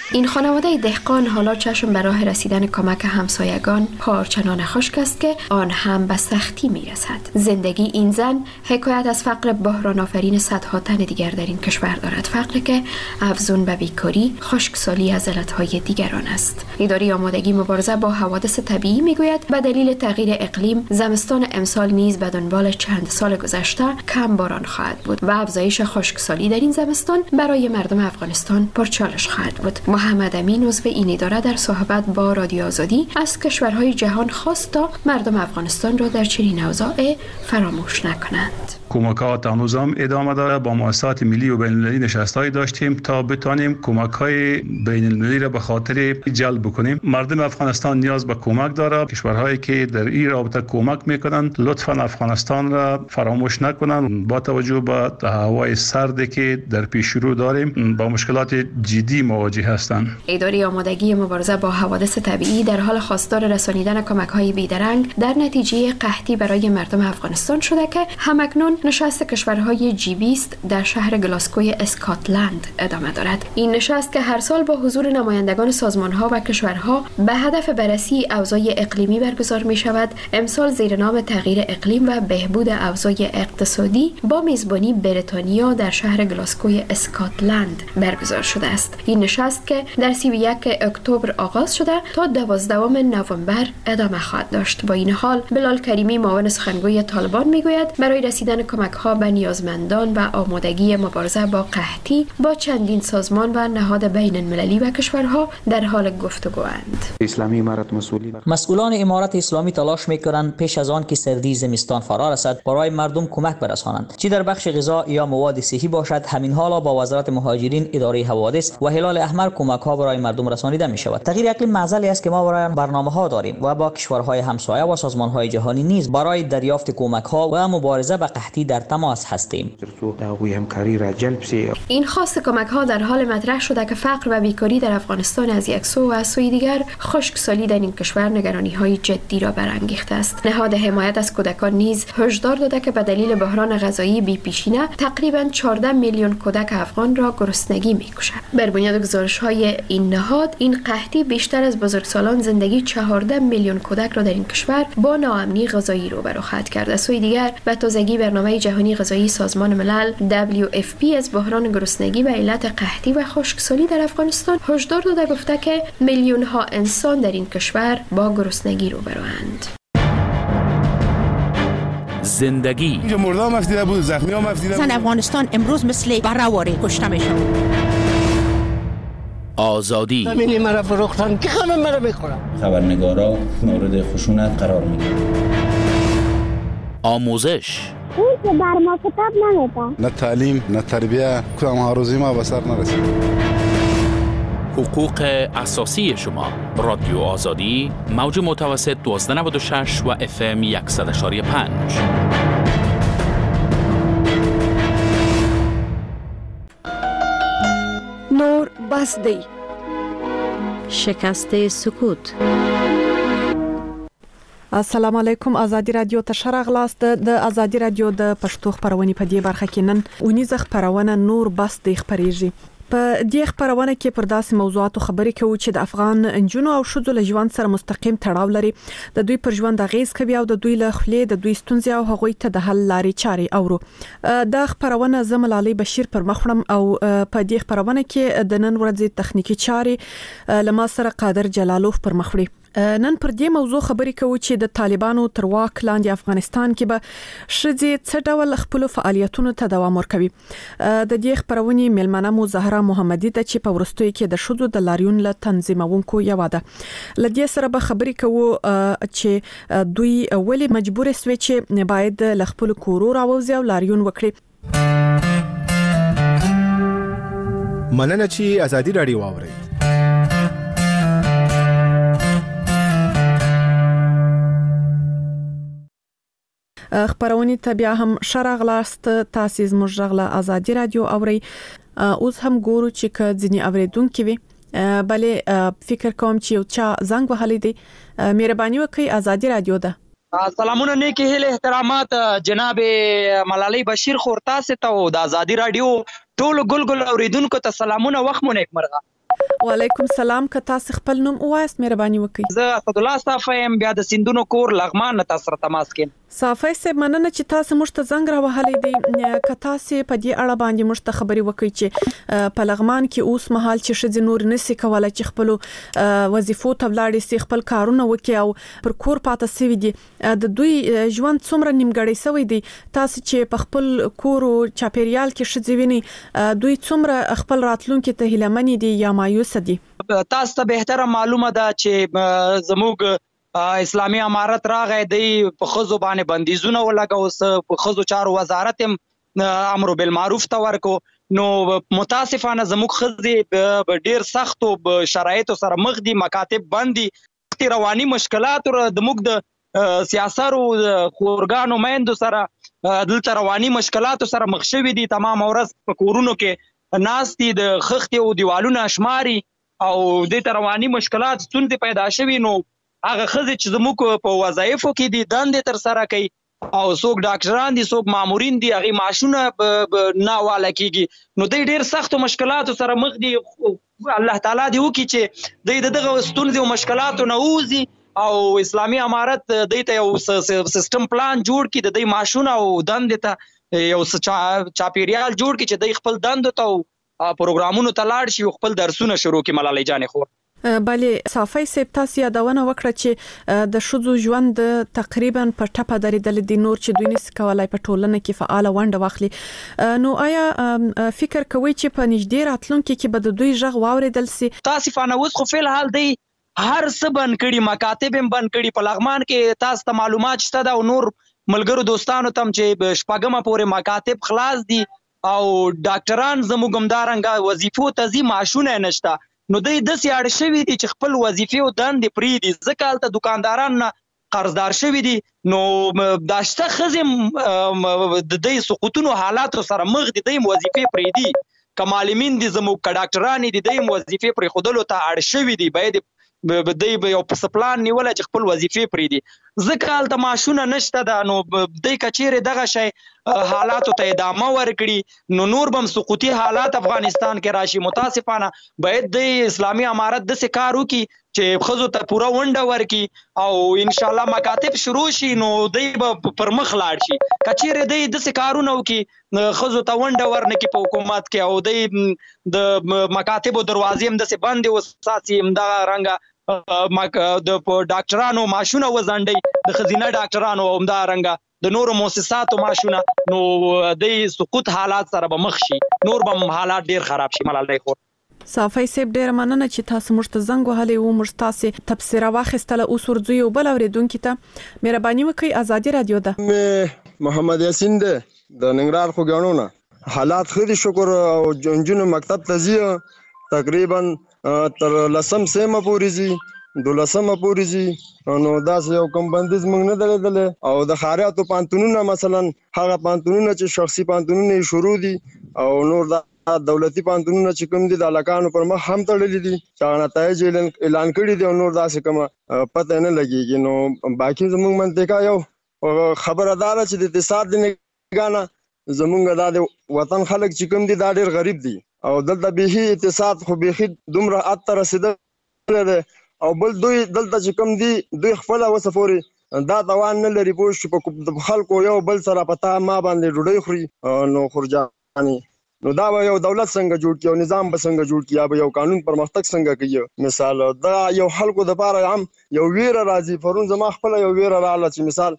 این خانواده دهقان حالا چشم به راه رسیدن کمک همسایگان پارچنان خشک است که آن هم به سختی میرسد. زندگی این زن حکایت از فقر بحران آفرین صدها تن دیگر در این کشور دارد، فقری که افزون به بیکاری، خشکسالی از علتهای دیگران است. اداره آمادگی مبارزه با حوادث طبیعی میگوید به دلیل تغییر اقلیم زمستان امسال نیز به دنبال چند سال گذشته کم باران خواهد بود و افزایش خشکسالی در این زمستان برای مردم افغانستان پرچالش خواهد بود. محمد امین عضو این اداره در صحبت با رادیو آزادی از کشورهای جهان خواست تا مردم افغانستان را در چنین اوضاع فراموش نکنند. کمک‌ها هنوز هم ادامه داره. با مؤسسات ملی و بین‌المللی نشست‌هایی داشتیم تا بتوانیم کمک‌های بین‌المللی را به خاطر جلب بکنیم. مردم افغانستان نیاز به کمک داره. کشورهایی که در این رابطه کمک میکنند لطفاً افغانستان را فراموش نکنند. با توجه به هوای سردی که در پیش رو داریم با مشکلات جدی مواجه هستند. اداره آمادگی مبارزه با حوادث طبیعی در حال خواستار رسانیدن کمک‌های بی‌درنگ در نتیجه قحطی برای مردم افغانستان شده که همکنون نشست کشورهای G20 در شهر گلاسکوی اسکاتلند ادامه دارد. این نشست که هر سال با حضور نمایندگان سازمان‌ها و کشورها به هدف بررسی اوضاع اقلیمی برگزار می‌شود، امسال زیر نام تغییر اقلیم و بهبود اوضاع اقتصادی با میزبانی بریتانیا در شهر گلاسکوی اسکاتلند برگزار شده است. این نشست که در 31 اکتبر آغاز شده تا 12 نوامبر ادامه خواهد داشت. با این حال بلال کریمی معاون سخنگوی طالبان میگوید برای رسیدن کمک‌ها به نیازمندان و آمادگی مبارزه با قحطی با چندین سازمان و نهاد بین‌المللی و کشورها در حال گفتگوند. مسئولان امارت اسلامی تلاش می‌کنند پیش از آن که سردی زمستان فرا رسد برای مردم کمک برسانند، چه در بخش غذا یا مواد صحی باشد. همین حالا با وزارت مهاجرین، اداره حوادث و هلال احمر کمک‌ها برای مردم رسانیده می‌شود. تغییر اقلیم معضلی است که ما برای برنامه‌ها داریم و با کشورهای همسایه و سازمان‌های جهانی نیز برای دریافت کمک‌ها و مبارزه با قحطی در تماس هستیم. این خواست کمک‌ها در حال مطرح شده که فقر و بیکاری در افغانستان از یک سو و از سوی دیگر خشکسالی در این کشور نگرانی‌های جدی را برانگیخته است. نهاد حمایت از کودکان نیز هشدار داده که به دلیل بحران غذایی بی‌پیشینه تقریباً 14 میلیون کودک افغان را گرسنگی می‌کشد. بر بنیاد گزارش‌های این نهاد، این قحطی بیشتر از بزرگسالان زندگی 14 میلیون کودک را در این کشور با ناامنی غذایی روبرو خواهد کرد. از سوی دیگر به تازگی برنامه جهانی غذایی سازمان ملل WFP از بحران گرسنگی و علت قحطی و خشکسالی در افغانستان هشدار داده گفته که میلیون‌ها انسان در این کشور با گرسنگی روبروند. زندگی اینجا مردم مفتیده بود، زخمی ها مفتیده بود. زن افغانستان امروز مثل بره‌واره کشته میشه. آزادی همین مرا فروختن که خانم مرا میخورم. خبرنگارا مورد خشونت قرار میگیرن. آموزش اون که بر ما کتاب نمیده. نه تعلیم نه تربیه کدام هاروزی ما به سر نرسید. حقوق اساسی شما. رادیو آزادی، موج متوسط 1296 و FM 100.5. نور بسدی شکست سکوت. السلام علیکم. آزادی رادیو ته شرغلاست. د آزادی رادیو د پښتو خبرونې په دې برخه کې نن اونیزه خبرونه نور بس د خبرېږي. په دې خبرونه کې پر داسې موضوعاتو خبرې کوو چې د افغان انجونو او ښځو له ژوند سره مستقیم تړاو لري، د دوی پر ژوند اغیز کوي او د دوی له خپلې د دوی ستونزې او هغوی ته د حل لارې چارې اورو. دا خبرونه زه ملالۍ بشیر پر مخ وړم او په دې خبرونه کې د نن ورځې تخنیکی چارې له ما سره قادر جلالوف پر مخ وړي. نن پر دې موضوع خبرې کوو چې د طالبانو تر واک لاندې افغانستان کې به ښځې څه ډول خپل فعالیتونو ته دوام ورکوي. د دې خبرونې ملمنه مو زهرا محمدي د چې په ورستوي کې د ښځو د لاریون له تنظیمونکو یو ده. لدې سره به خبرې کوو چې دوی ولې مجبور سوي چې باید له خپل کورو راوځي او لاریون وکړي. مننه چې ازادي رادیو واوري. خبرونې ته بیا هم شرغلاست. تاسو زموږ غلا آزادی رادیو اوري. اوس هم ګورو چې ځینې اوریدونکو وي بلې فکر کوم چې یو چا زنګ وهلی دی. مهرباني وکړئ. آزادی رادیو ده. سلامونه نیکی هیله احترامات جناب ملالۍ بشیر خورتا سے ته د آزادی رادیو ټول ګل اوریدونکو ته سلامونه. وخت مو نیک مرغه. وعلیکم سلام. که تاسو خپل نوم ووایاست مهرباني وکړئ. زه اسدالله صافی یم، بیا د سیندونو کور لغمان نه تاسو سره تماس کوم. صافی صاحب مننه چې تاسو موږ ته زنګ راوهلی دی. که تاسو په دې اړه باندې موږ ته خبرې وکړئ چې په لغمان کې اوس مهال چې ښځې نور نشي کولای چې خپل وظیفو ته ولاړې سي، خپل کارونه وکړي او پر کور پاتې سوي دي، د دوی ژوند څومره نیمګړی سوی دی؟ تاسو چې په خپل کور او چاپیریال کې ښځې ویني، دوی څومره خپل راتلونکي ته هیلهمنې دي یا مایوس دي؟ تاسو ته بهتره معلومه ده چې زموږ اسلامي امارت راغی دی په خزو باندې بندیزونه ولګاو، په خزو چارو وزارت امر بالمعروف ته ورکو. نو متاسفانه زموږ خزي ډیر سختو شرایطو سره مخ دي، مکاتب باندې رواني مشکلات د موږ د سیاستو خورګانو میندو سره دلته رواني مشکلات سره مخ شوي دي. تمام ورځ په کورونو کې ناستي د خختي او دیوالونو اشماري او د رواني مشکلات څنګه پیدا شوي. نو هغه خزي چې زموږ په وظایفو کې دي دندې تر سره کوي او څوک ډاکټران دي څوک مامورین دي، هغه معاشونه نه والا کیږي. نو د ډیر سخت مشکلاتو سره مخ دي. الله تعالی دی وکي چې دغه ستونزې او مشکلاتو نه وځي او اسلامي امارت دته یو سیستم پلان جوړ کړي، د دې معاشونه او دندې ته یو چاپیریال جوړ کړي چې د خپل دندو ته پروګرامونو ته لاړ شي او خپل درسونه شروع کړي. ملالۍ جانې خور بلې صافی صاحب تاسو یادونه وکړه چې د ښځو ژوند تقریبا په ټپه درېدل دي، نور چې دوی نشي کولای په ټولنه کې فعال ونډه واخلي. نو آیا فکر کوئ چې په نږدې راتلونکي کې به د دوی غږ واوریدل سي؟ تاسفانه اوس خو فل حال دی هر څه بند کړي، مکاتب هم بند کړي. په لغمان کې تاسو ته معلومات شته دا، او نور ملګرو دوستانو تم چې شپږمه پورې مکاتب خلاص دي او ډاکټران زموږ همدارنګه وظیفو ته ځي، معاشونه نشته. نو د سیاړ شوی دي چې خپل وظیفه او دندې پری دي، ځکه هلته دکانداران قرضدار شوی دي. نو داشته خزم د دې سقوطونو حالاتو سره مخ دي، د وظیفه پری دي. کمالمین دي زموږ ډاکټران دي، د وظیفه پری خودلو ته اړ شوی دي، باید د یو پلان نیول چې خپل وظیفه پری دي. ځکه هلته معاشونه نشته ده. نو د کچېره دغه شی حالاتو ته ادامه ورکړي نو نور بم سقوطي حالات افغانستان کې راشي. متاسفانه باید د اسلامي امارت د کار وکي چې خزو ته پوره ونډه ورکړي او ان شاء الله مکاتب شروع شي نو دوی به پر مخ لاړ شي. کچېره د کارونه وکي خزو ته ونډه ورنکي په حکومت کې او د مکاتب دروازې هم د بندي وساتي. همدا رنګه د ډاکټرانو معاشونه وزنډي، د خزینه ډاکټرانو همدا رنګه د نورو مؤسساتو معاشونه. نو د سقوط حالات سره به مخ شي، نور به حالات ډیر خراب شي. ملالۍ خور صافی صاحب ډیر مننه چې تاسو موږ ته زنګ وهلی او موږ تاسو تبصره واخیستله. اوس ورځو یو بل اوریدونکو ته مهرباني وکړئ. ازادي رادیو ده محمد یاسین ده د ننګرهار خوګانونه. حالات خوري شکر او جنجونو مکتب ته ځي تقریبا تر لسم سیمه پورې ځي، 12 پورې ځي. نو دا یو کم بندیز موږ نه درېدل او د خاریاتو پانتونونه مثلا هغه پانتونونه چې شخصي پانتونونه شروع دي او نور د دولتي پانتونونه چې کوم دي د علاقانو پر مخ هم تړلې دي چې نتایج اعلان کړي دي او نور داسې کوم پته نه لګيږي. نو باقي زموږ منطقه یو خبردار چې د اقتصاد د نگانه زموږ د وطن خلک چې کوم دي دا ډېر غریب دي او دلته به اقتصاد خو به دومره اتر رسیدل او بل دوی دلته چې کوم دي دوی خپل وسفوري دا توان نه لري پوه په خلکو یو بل سره پتا ما باندې ډوډۍ خوري. نو خورجاني نو دا یو دولت څنګه جوړ کی او نظام به څنګه جوړ کی یا به یو قانون پرمختګ څنګه کوي. مثال دا یو خلکو د پاره عام یو ویره راځي. پرون زما خپل یو ویره رااله چې مثال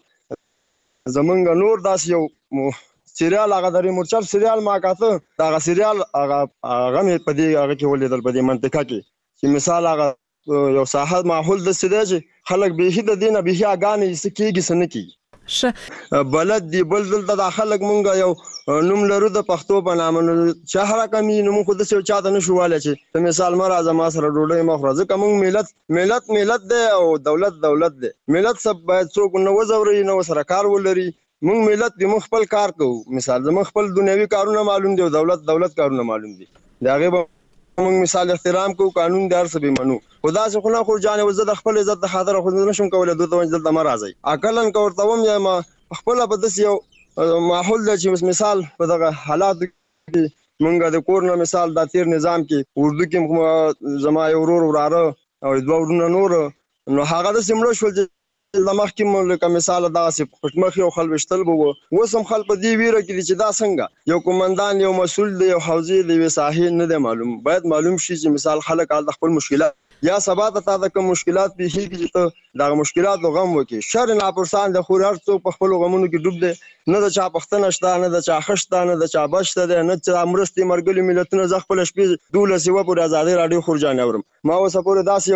زمونږ نور داس یو سریال هغه د ریمورچر سریال ما کاته دا سریال هغه مې په دې هغه کې ولیدل په دې منطقه کې چې مثال هغه یو ساحه ماحول د سده چې خلک به د دینه به اګانې سکیږي سنکی بلد دی بل دلته د خلک مونږ یو نوم لرو د پښتو په نامه شهر کمی نوم خو د څه چاته نشواله چې مثال مرزه ما سره ډوډۍ مخرزه کوم ملت دی او دولت دی. ملت سب باید څوک نو وزوري نو سره کار ولري. مونږ ملت دی مخ خپل کار کوو. مثال زموږ خپل دنیوي کارونه معلوم دي او دولت کارونه معلوم دي. دا غي مونږ مثال احترام کوو، قانون دار سبي منو. خدا څخه خو نه خو جان وزد خپل عزت د خاطر خو نشم کولای دوه وجل د مرزي عقلن کوته وم یا ما خپل په دس یو ماحول د چې مثال په دغه حالات مونږ د کور نه مثال د تیر نظام کې اردو کې زما یو ورور وراره او دوه ورونه نور نو هغه د سیمړو شول د مخکې لکه مثال دغسې پټمخ یو خلوشتل به وو اوس هم خلک په دې ویره کې دي چې دا څنګه یو قومندان یو مسؤل دی یو حوزې د یوې ساحې نه دی معلوم باید معلوم شي چې مثال خلک د خپل مشکلات یا سبا ته د کوم مشکلات پیښیږي چې ته دغه مشکلاتو غم وکړي شر ناپرسان د خو هر څوک په خپلو غمونو کې ډوب دی نه د چا پښتنه شته نه د چا ښه شته نه د چا بد شته دی نه چا مرستې مرګلي ملتونه زه خپله شپې 12 یوه پورې ازادۍ راډیو خورجانې اورم ما اوسه پورې داسې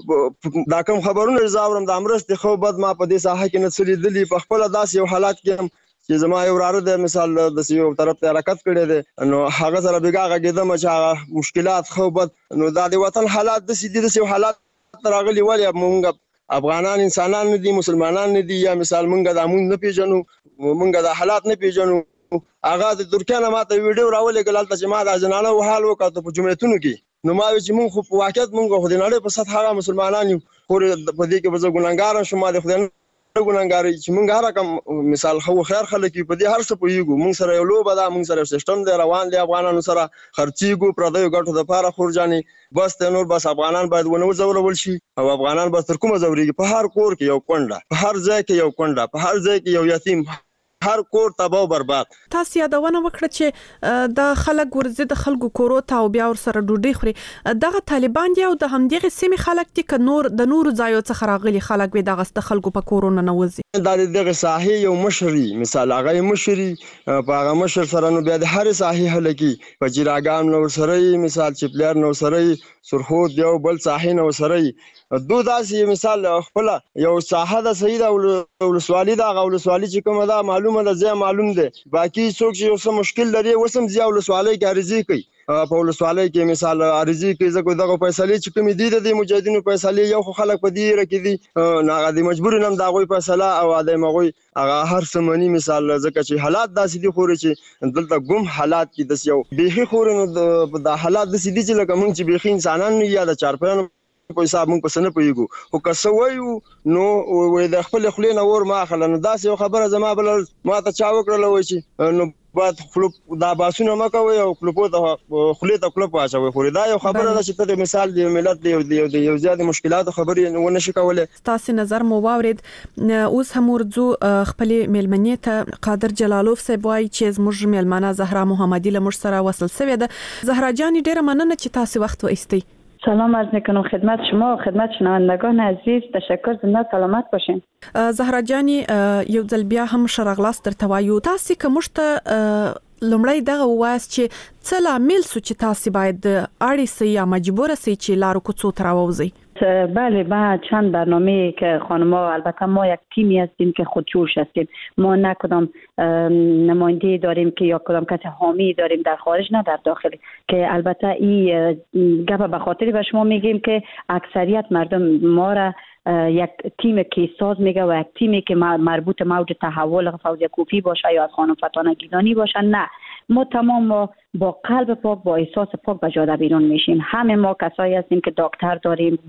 یو دا کوم خبرونه زه اورم د مرستې خو بد ما په دې ساحه کې نه څه لیدلي په خپله داسې یو حالات کې چې زما یو وراره دی مثال د یو طرف ته حرکت کړی دی نو هغه سره بېګا غږېدم چې هغه مشکلات خو بد نو دا د وطن حالات داسې دي داسې حالات راغلي ولې مونږ افغانان انسانان نه دي مسلمانان نه دي یا مثال مونږ د امون نه پیژنو مونږ د حالات نه پیژنو هغه د ترکیه نه ماته ویډیو راولېږل هلته چې ما د زنانه حال وکړه په جمعیتونو کې نو ما وی چې مونږ خو په واقعیت مونږ خو د نړۍ په سطح هغه مسلمانان یو خو په دې کې به زه ګناهګار شم ما د خدای ګناهګار چې مونږ هر رقم مثال خو خیر خلک په دې هر څه پوهېږو مونږ سره یو لوبه ده مونږ سره سیستم دی روان دی افغانانو سره خرڅېږو پردیو ګټو دپاره خورجانې بس دی نور بس افغانان باید ونه وځورول شي او افغانان بس تر کومه ځورېږي په هر کور کې یو کونډه په هر ځای کې یو کونډه په هر ځای کې یو یتیم هر کور تباہ او برباد تاسو یادونه وکړه چې د خلک ورزه د خلکو کورو ته او بیا ور سره ډوډۍ خوري دغه طالبان دی او د همدغه سیمې خلک دي ک نور د نور ځایو څخه راغلي خلک به دغه د خلکو په کورونو نه وځي دا دغه ساحې یو مشري مثال هغه مشري په هغه مشر سره نو بیا د هر ساحې هلکی په جراګام نو سره مثال چپلر نو سره سرخود یو بل ساحې نو سره دو داسې مثال خپل یو ساحه د سید او ولسوالي دا ولسوالي چې کومه دا معلومه ده زه معلوم ده باقي څوک چې اوس مشکل لري وسم زیاو ولسوالي کې عرضی کوي په ولسوالي کې مثال عرضی کوي زه کوم دغه فیصله چې کوم دي د مجاهدینو فیصله یو خلک په دې رکې دي ناغه د مجبور نم دا غوي فیصله او د مغوي هغه هر سمونی مثال ځکه چې حالات داسې دي خوري چې دلته ګم حالات کې د یو بيخي خورنو د حالات داسې دي چې لکه مونږ چې بيخي انسانان نه یا د چارپانو په حساب مونږ پسنه پويګو او که سویو نو وې د خپل خلینو ور ما خلنو داسې یو خبره زما بل ما ته چا وکړل و چې نو بعد خلوب دا باسونه مکوي او خلوبو ته خلیته خلوب واچوي خو دا یو خبره ده چې ته مثال دی ملت دی یو زیات مشکلات خبرې ونه شي کولای تاسو نظر مو واورید اوس هم ورځو خپل ملمنې ته قادر جلالوف صاحب وایي چې زموږ ملمنه زهرا محمدی له مش سره وصل شوې ده زهرا جان ډیره مننه چې تاسو وخت وایستئ سلام عرض میکنم خدمت شما خدمت شنوندگان عزیز تشکر زنده سلامت باشین زهرا جانی یو ځل بیا هم شرغلاس در توایو تاسو کومشته لمړی دغه واس چې څه لامل سو چې تاسو باید اړې سي یا مجبور سي چې لارو کوڅو تراوځي بله ما چند برنامه که خانم‌ها البته ما یک تیمی هستیم که خودجوش هستیم ما نه کدام نماینده داریم که یا کدام کس حامی داریم در خارج نه در داخل که البته این گپ به خاطری به شما میگیم که اکثریت مردم ما را یک تیم کیساز میگه و یک تیمی که مربوط موج تحول فوزیه کوفی باشه یا از خانم فتانه گیلانی باشه نه ما تمام ما با قلب پاک با احساس پاک به جاده بیرون میشیم همه ما کسایی هستیم که دکتر داریم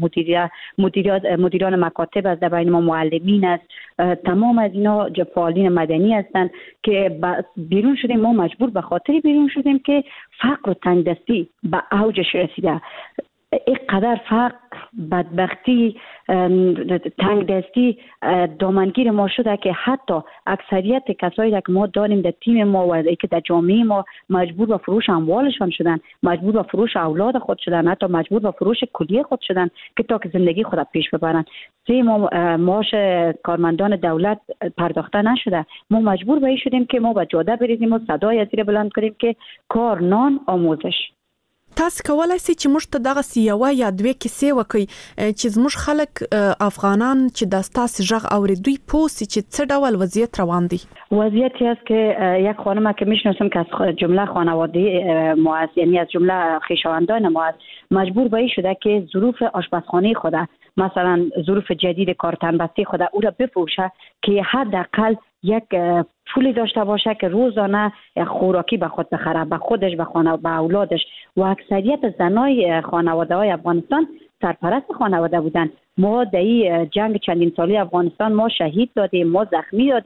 مدیران مکاتب از بین ما معلمین است تمام از اینا فعالین مدنی هستند که بیرون شدیم ما مجبور به خاطر بیرون شدیم که فقر و تنگدستی به اوجش رسیده اینقدر فقر بدبختی تنگ دستی دامنگیر ما شده که حتی اکثریت کسایی که ما داریم در تیم ما و که در جامعه ما مجبور به فروش اموالشان شدن مجبور به فروش اولاد خود شدن حتی مجبور به فروش کلیه خود شدن که تا که زندگی خود پیش ببرن ما معاش کارمندان دولت پرداخته نشده ما مجبور به این شدیم که ما به جاده بریزیم و صدای زیر بلند کنیم که کار نان آموزش تاسو کولای شئ چې موږ ته دغه سیاوه یا دوه کیسې وکړي چې زموږ خلک افغانان چې د تاسو ژغ اوریدوی پوسی چې څه ډول وضعیت روان دی وضعیتی است که یک خانم که میشناسم که از جمله خانواده ما است یعنی از جمله خویشاوندان ما است مجبور به این شده که ظروف آشپزخانه خود مثلا ظروف جدید کارتنبستی خود او را بفروشه که حداقل یک پولی داشته باشه که روزانه خوراکی به خود بخره به خودش به اولادش و اکثریت زنای خانواده های افغانستان سرپرست خانواده بودن ما در این جنگ چندین سالی افغانستان ما شهید دادیم ما زخمی دادیم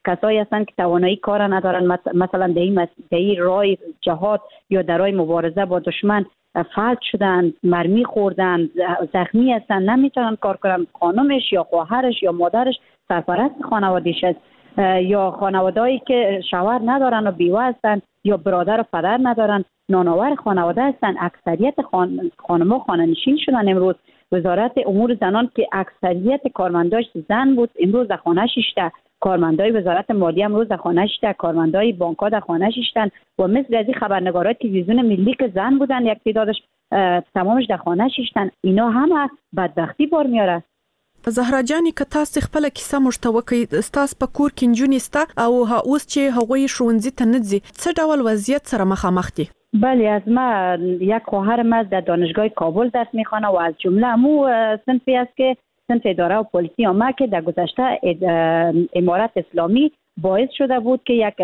کسایی هستند که توانایی کار ندارن، مثلا در این راه جهاد یا در راه مبارزه با دشمن فلج شدن، مرمی خوردن، زخمی هستن، نمیتونن کار کنن. خانمش یا خواهرش یا مادرش سرپرست خانواده‌اش است، یا خانواده‌ای که شوهر ندارن و بیوه هستن یا برادر و پدر ندارن، نانآور خانواده هستن. اکثریت خانم‌ها خانه‌نشین شدن. امروز وزارت امور زنان که اکثریت کارمنداش زن بود، امروز در خانه شیشته. کارمندای وزارت مالیه امروز در خانه شیشته، کارمندای بانک‌ها در خانه شیشتن و مثل از این خبرنگارای تلویزیون ملی که زن بودن یک تعدادش تمامش در خانه شیشتن. اینا همه بدبختی بار میاره. زهرا جانی که تاسو خپل کیسه مشتوکي تاسو په کور کې نجونې ستا او اوس چې هغوی ښوونځي ته نه ځي، څه ډول وضعیت سره مخامخ دي؟ بله، از ما یک خواهرم از در دانشگاه کابل درس میخوانه و از جمله امو صنفی است که صنف اداره و پلیسی آمه که در گذشته امارت اسلامی باعث شده بود که یک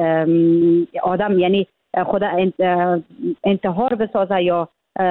آدم یعنی خود انتحار بسازه یا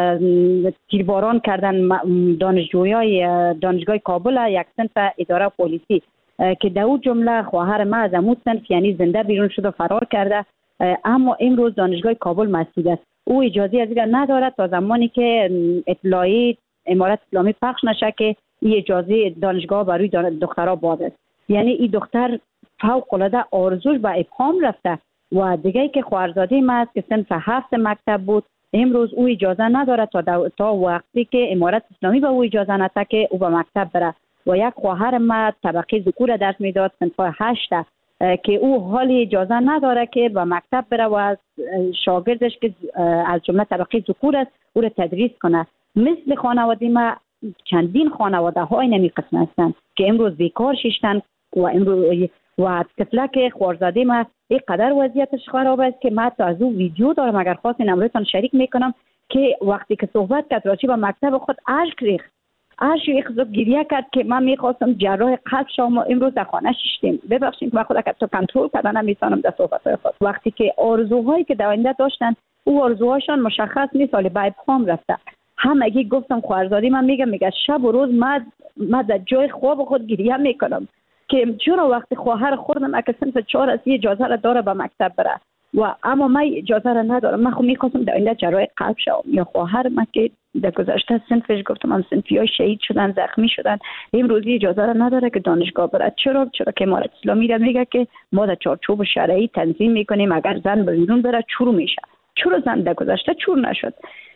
تیرباران کردن دانشجویای دانشگاه کابل، یک صنف اداره و پلیسی که در اون جمله خواهر ما از امو صنف یعنی زنده بیرون شده و فرار کرده. اما امروز دانشگاه کابل مسدود است. او اجازه از این ندارد تا زمانی که اطلاعی امارت اسلامی پخش نشه که این اجازه دانشگاه برای دخترها باز است. یعنی این دختر فوق العاده آرزوش به ابهام رفته. و دیگه که خواهرزاده ما است که صنف 7 مکتب بود، امروز او اجازه ندارد تا وقتی که امارت اسلامی به او اجازه نده که او به مکتب بره. و یک خواهر ما طبقه ذکور درس میداد صنف 8 که او حالی اجازه نداره که به مکتب بره و از شاگردش که از جمله طبقه ذکور است او را تدریس کنه. مثل خانواده ما چندین خانواده های نمی قسم هستند که امروز بیکار شیشتن و امروز و طفلک خوارزاده ما اینقدر وضعیتش خراب است که ما تا از او ویدیو دارم، اگر خواستین امروزتان شریک میکنم که وقتی که صحبت کرد راجع به مکتب خود اشک ریخت. گریه کرد که من میخواستم جراح قلب شام و امروز در خانه شیشتیم. ببخشید من خودم تو کنترل کردن نمیتونم در صحبت‌های خود. وقتی که آرزوهایی که در آینده داشتن او آرزوهاشان مشخص نیست، ولی به ابهام رفته. همگی گفتم خواهرزاده من میگه شب و روز من در جای خواب خود گریه میکنم که چرا وقتی خواهر خودم اگه صنف 4 از اجازه را داره به مکتب بره و اما من اجازه را ندارم. من خب میخواستم در آینده جراح قلب شوم. یا خواهر من که در گذشته صنفش گفتم هم صنفی‌ها شهید شدن، زخمی شدن، امروزی اجازه را نداره که دانشگاه بره. چرا که امارت اسلامی را میگه که ما در چارچوب شرعی تنظیم میکنیم، اگر زن بیرون بره چور میشه. چرا زن در گذشته چور نشد؟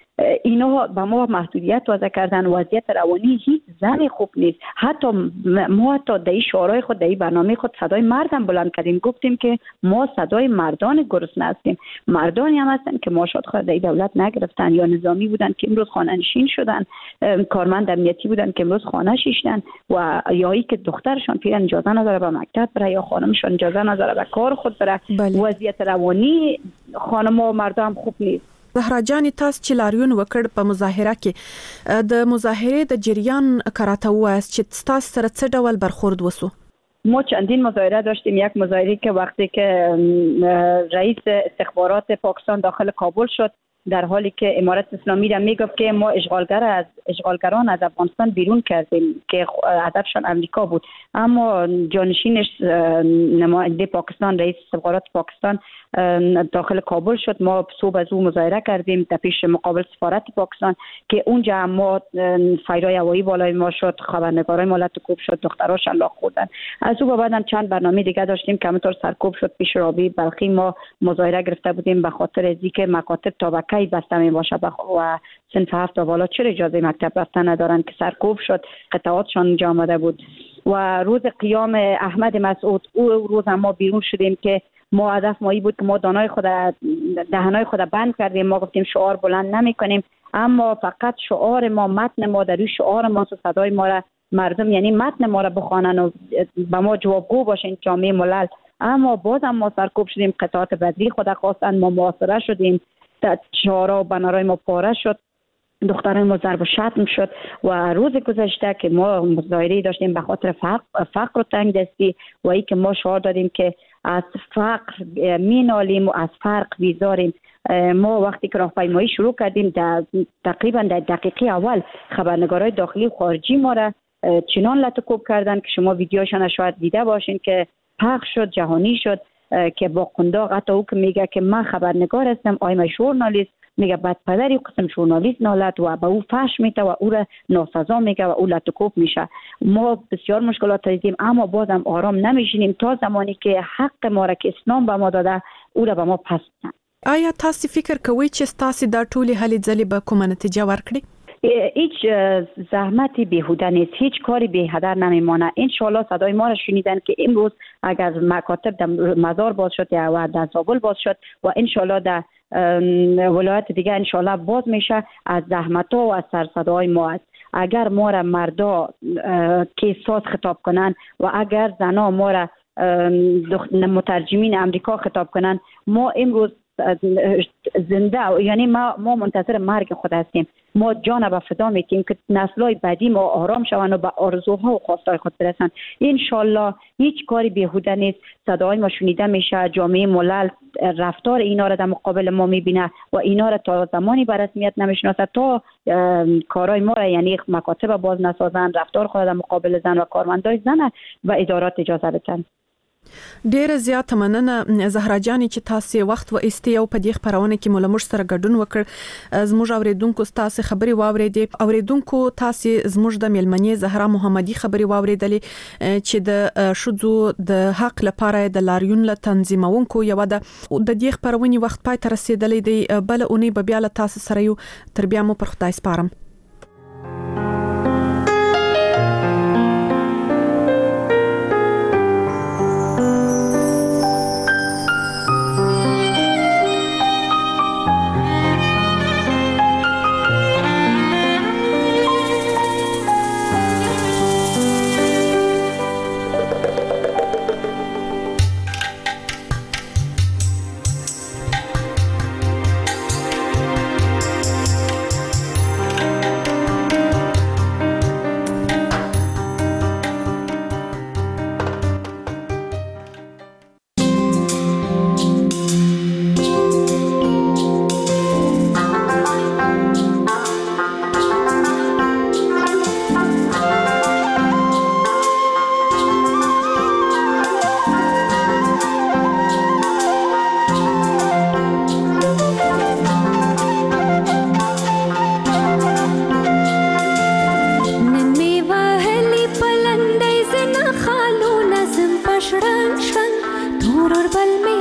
اینا به ما محدودیت وضع کردن. وضعیت روانی هیچ زنی خوب نیست. حتی ما در شعارهای خود در برنامه خود صدای مردم بلند کردیم، گفتیم که ما صدای مردان گرسنه هستیم. مردانی هم هستن که ماشات خود در دولت نگرفتن یا نظامی بودن که امروز خانه نشین شدن، کارمند امنیتی بودن که امروز خانه شیشتن، و یایی که دخترشان پیرن اجازه نداره به مکتب بره یا خانمشان اجازه نداره به کار خود بره. وضعیت روانی خانم و مردم خوب نیست. زهرا جانی تاسو چې لاریون وکړ په مظاهره کې د مظاهره د جریان کراته واست چې تاسو سره څه ډول برخورد وسو؟ ما چندین مظاهره داشتیم. یک مظاهره که وقتی که رئیس استخبارات پاکستان داخل کابل شد در حالی که امارت اسلامی را میگفت که ما اشغالگران از افغانستان بیرون کردیم که هدفشان امریکا بود، اما جانشینش نماینده پاکستان رئیس استخبارات پاکستان داخل کابل شد. ما صبح از او مظاهره کردیم در پیش مقابل سفارت پاکستان که اونجا ما فایرای هوایی بالای ما شد، خبرنگارای ما لطکوب شد، دختراشان لاخ خوردن. از او بعداً چند برنامه دیگه داشتیم که همینطور سرکوب شد. پیش رابی بلخی ما مظاهره گرفته بودیم به خاطر از اینکه مکاتب طبقه‌ای بسته می باشه و صنف 7 تا بالا چرا اجازه مکتب رفتن ندارن که سرکوب شد، قطعاتشان اینجا آمده بود. و روز قیام احمد مسعود او روز ما بیرون شدیم که ما هدف ما بود که ما دهنای خود بند کردیم. ما گفتیم شعار بلند نمی کنیم، اما فقط شعار ما، متن ما در روی شعار ما صدای ما را مردم یعنی متن ما را بخوانن و به ما جوابگو باشین جامعه ملل. اما بازم ما سرکوب شدیم، قطعات بدری خود خواستن، ما محاصره شدیم، شعارها و بنرهای ما پاره شد، دختران ما ضرب و شتم شد. و روز گذشته که ما مظاهره داشتیم به خاطر فقر و تنگدستی و ای که ما شعار دادیم که از فقر مینالیم و از فرق بیزاریم. ما وقتی که راهپیمایی شروع کردیم تقریبا در دقیقه اول خبرنگارای داخلی و خارجی ما را چنان لطکوب کردن که شما ویدیوشان شاید دیده باشین که پخش شد، جهانی شد که با قنداق حتی او که میگه که من خبرنگار هستم، آیم ژورنالیست، میگه بعد پدری قسم ژورنالیست نالد و به او فحش میته و او را ناسزا میگه و او لطکوب میشه. ما بسیار مشکلات دیدیم اما بازم آرام نمیشینیم تا زمانی که حق ما را که اسلام به ما داده او را به ما پس بدن. آیا تاسو فکر کوئ چې تاسو دا ټولې هلې ځلې به کومه نتیجه ورکړي؟ هیچ زحمتی بیهوده نیست، هیچ کاری بی هدر نمیمانه. انشالله صدای ما را شنیدن که امروز اگر مکاتب در مزار باز شد و در زابل باز شد و انشالله در ولایت دیگه انشالله باز میشه، از زحمت ها و از سرصدای ما است. اگر ما را مردا کیساز خطاب کنن و اگر زنا ما را مترجمین امریکا خطاب کنن، ما امروز زنده، یعنی ما منتظر مرگ خود هستیم. ما جان به فدا میتیم که نسل‌های بعدی ما آرام شوند و به آرزوها و خواستهای خود برسن. انشالله هیچ کاری بیهوده نیست، صدای ما شنیده میشه، جامعه ملل رفتار اینا را در مقابل ما میبینه و اینا را تا زمانی به رسمیت نمیشناسه تا کارهای ما را، یعنی مکاتب باز نسازن، رفتار خود در مقابل زن و کارمندای زن و ادارات اجازه بدن. ډیره زیاته مننه زهرا جانې چې تاسو وخت و ایستي او په دې خبرونه کې موږ سره ګډون وکړ. زموږ اوریدونکو تاسو خبري واوریدې، اوریدونکو تاسو زموږ د ملمنې زهرا محمدي خبري واوریدلې چې د شذو د حق لپاره د لاریون له تنظیمونکو یو د دې خبرونې وخت پای ته رسیدلې دی. بل اونۍ به بیا له تاسو سره یو، تر بیا مو پر خدای سپارم. تور اور بل میں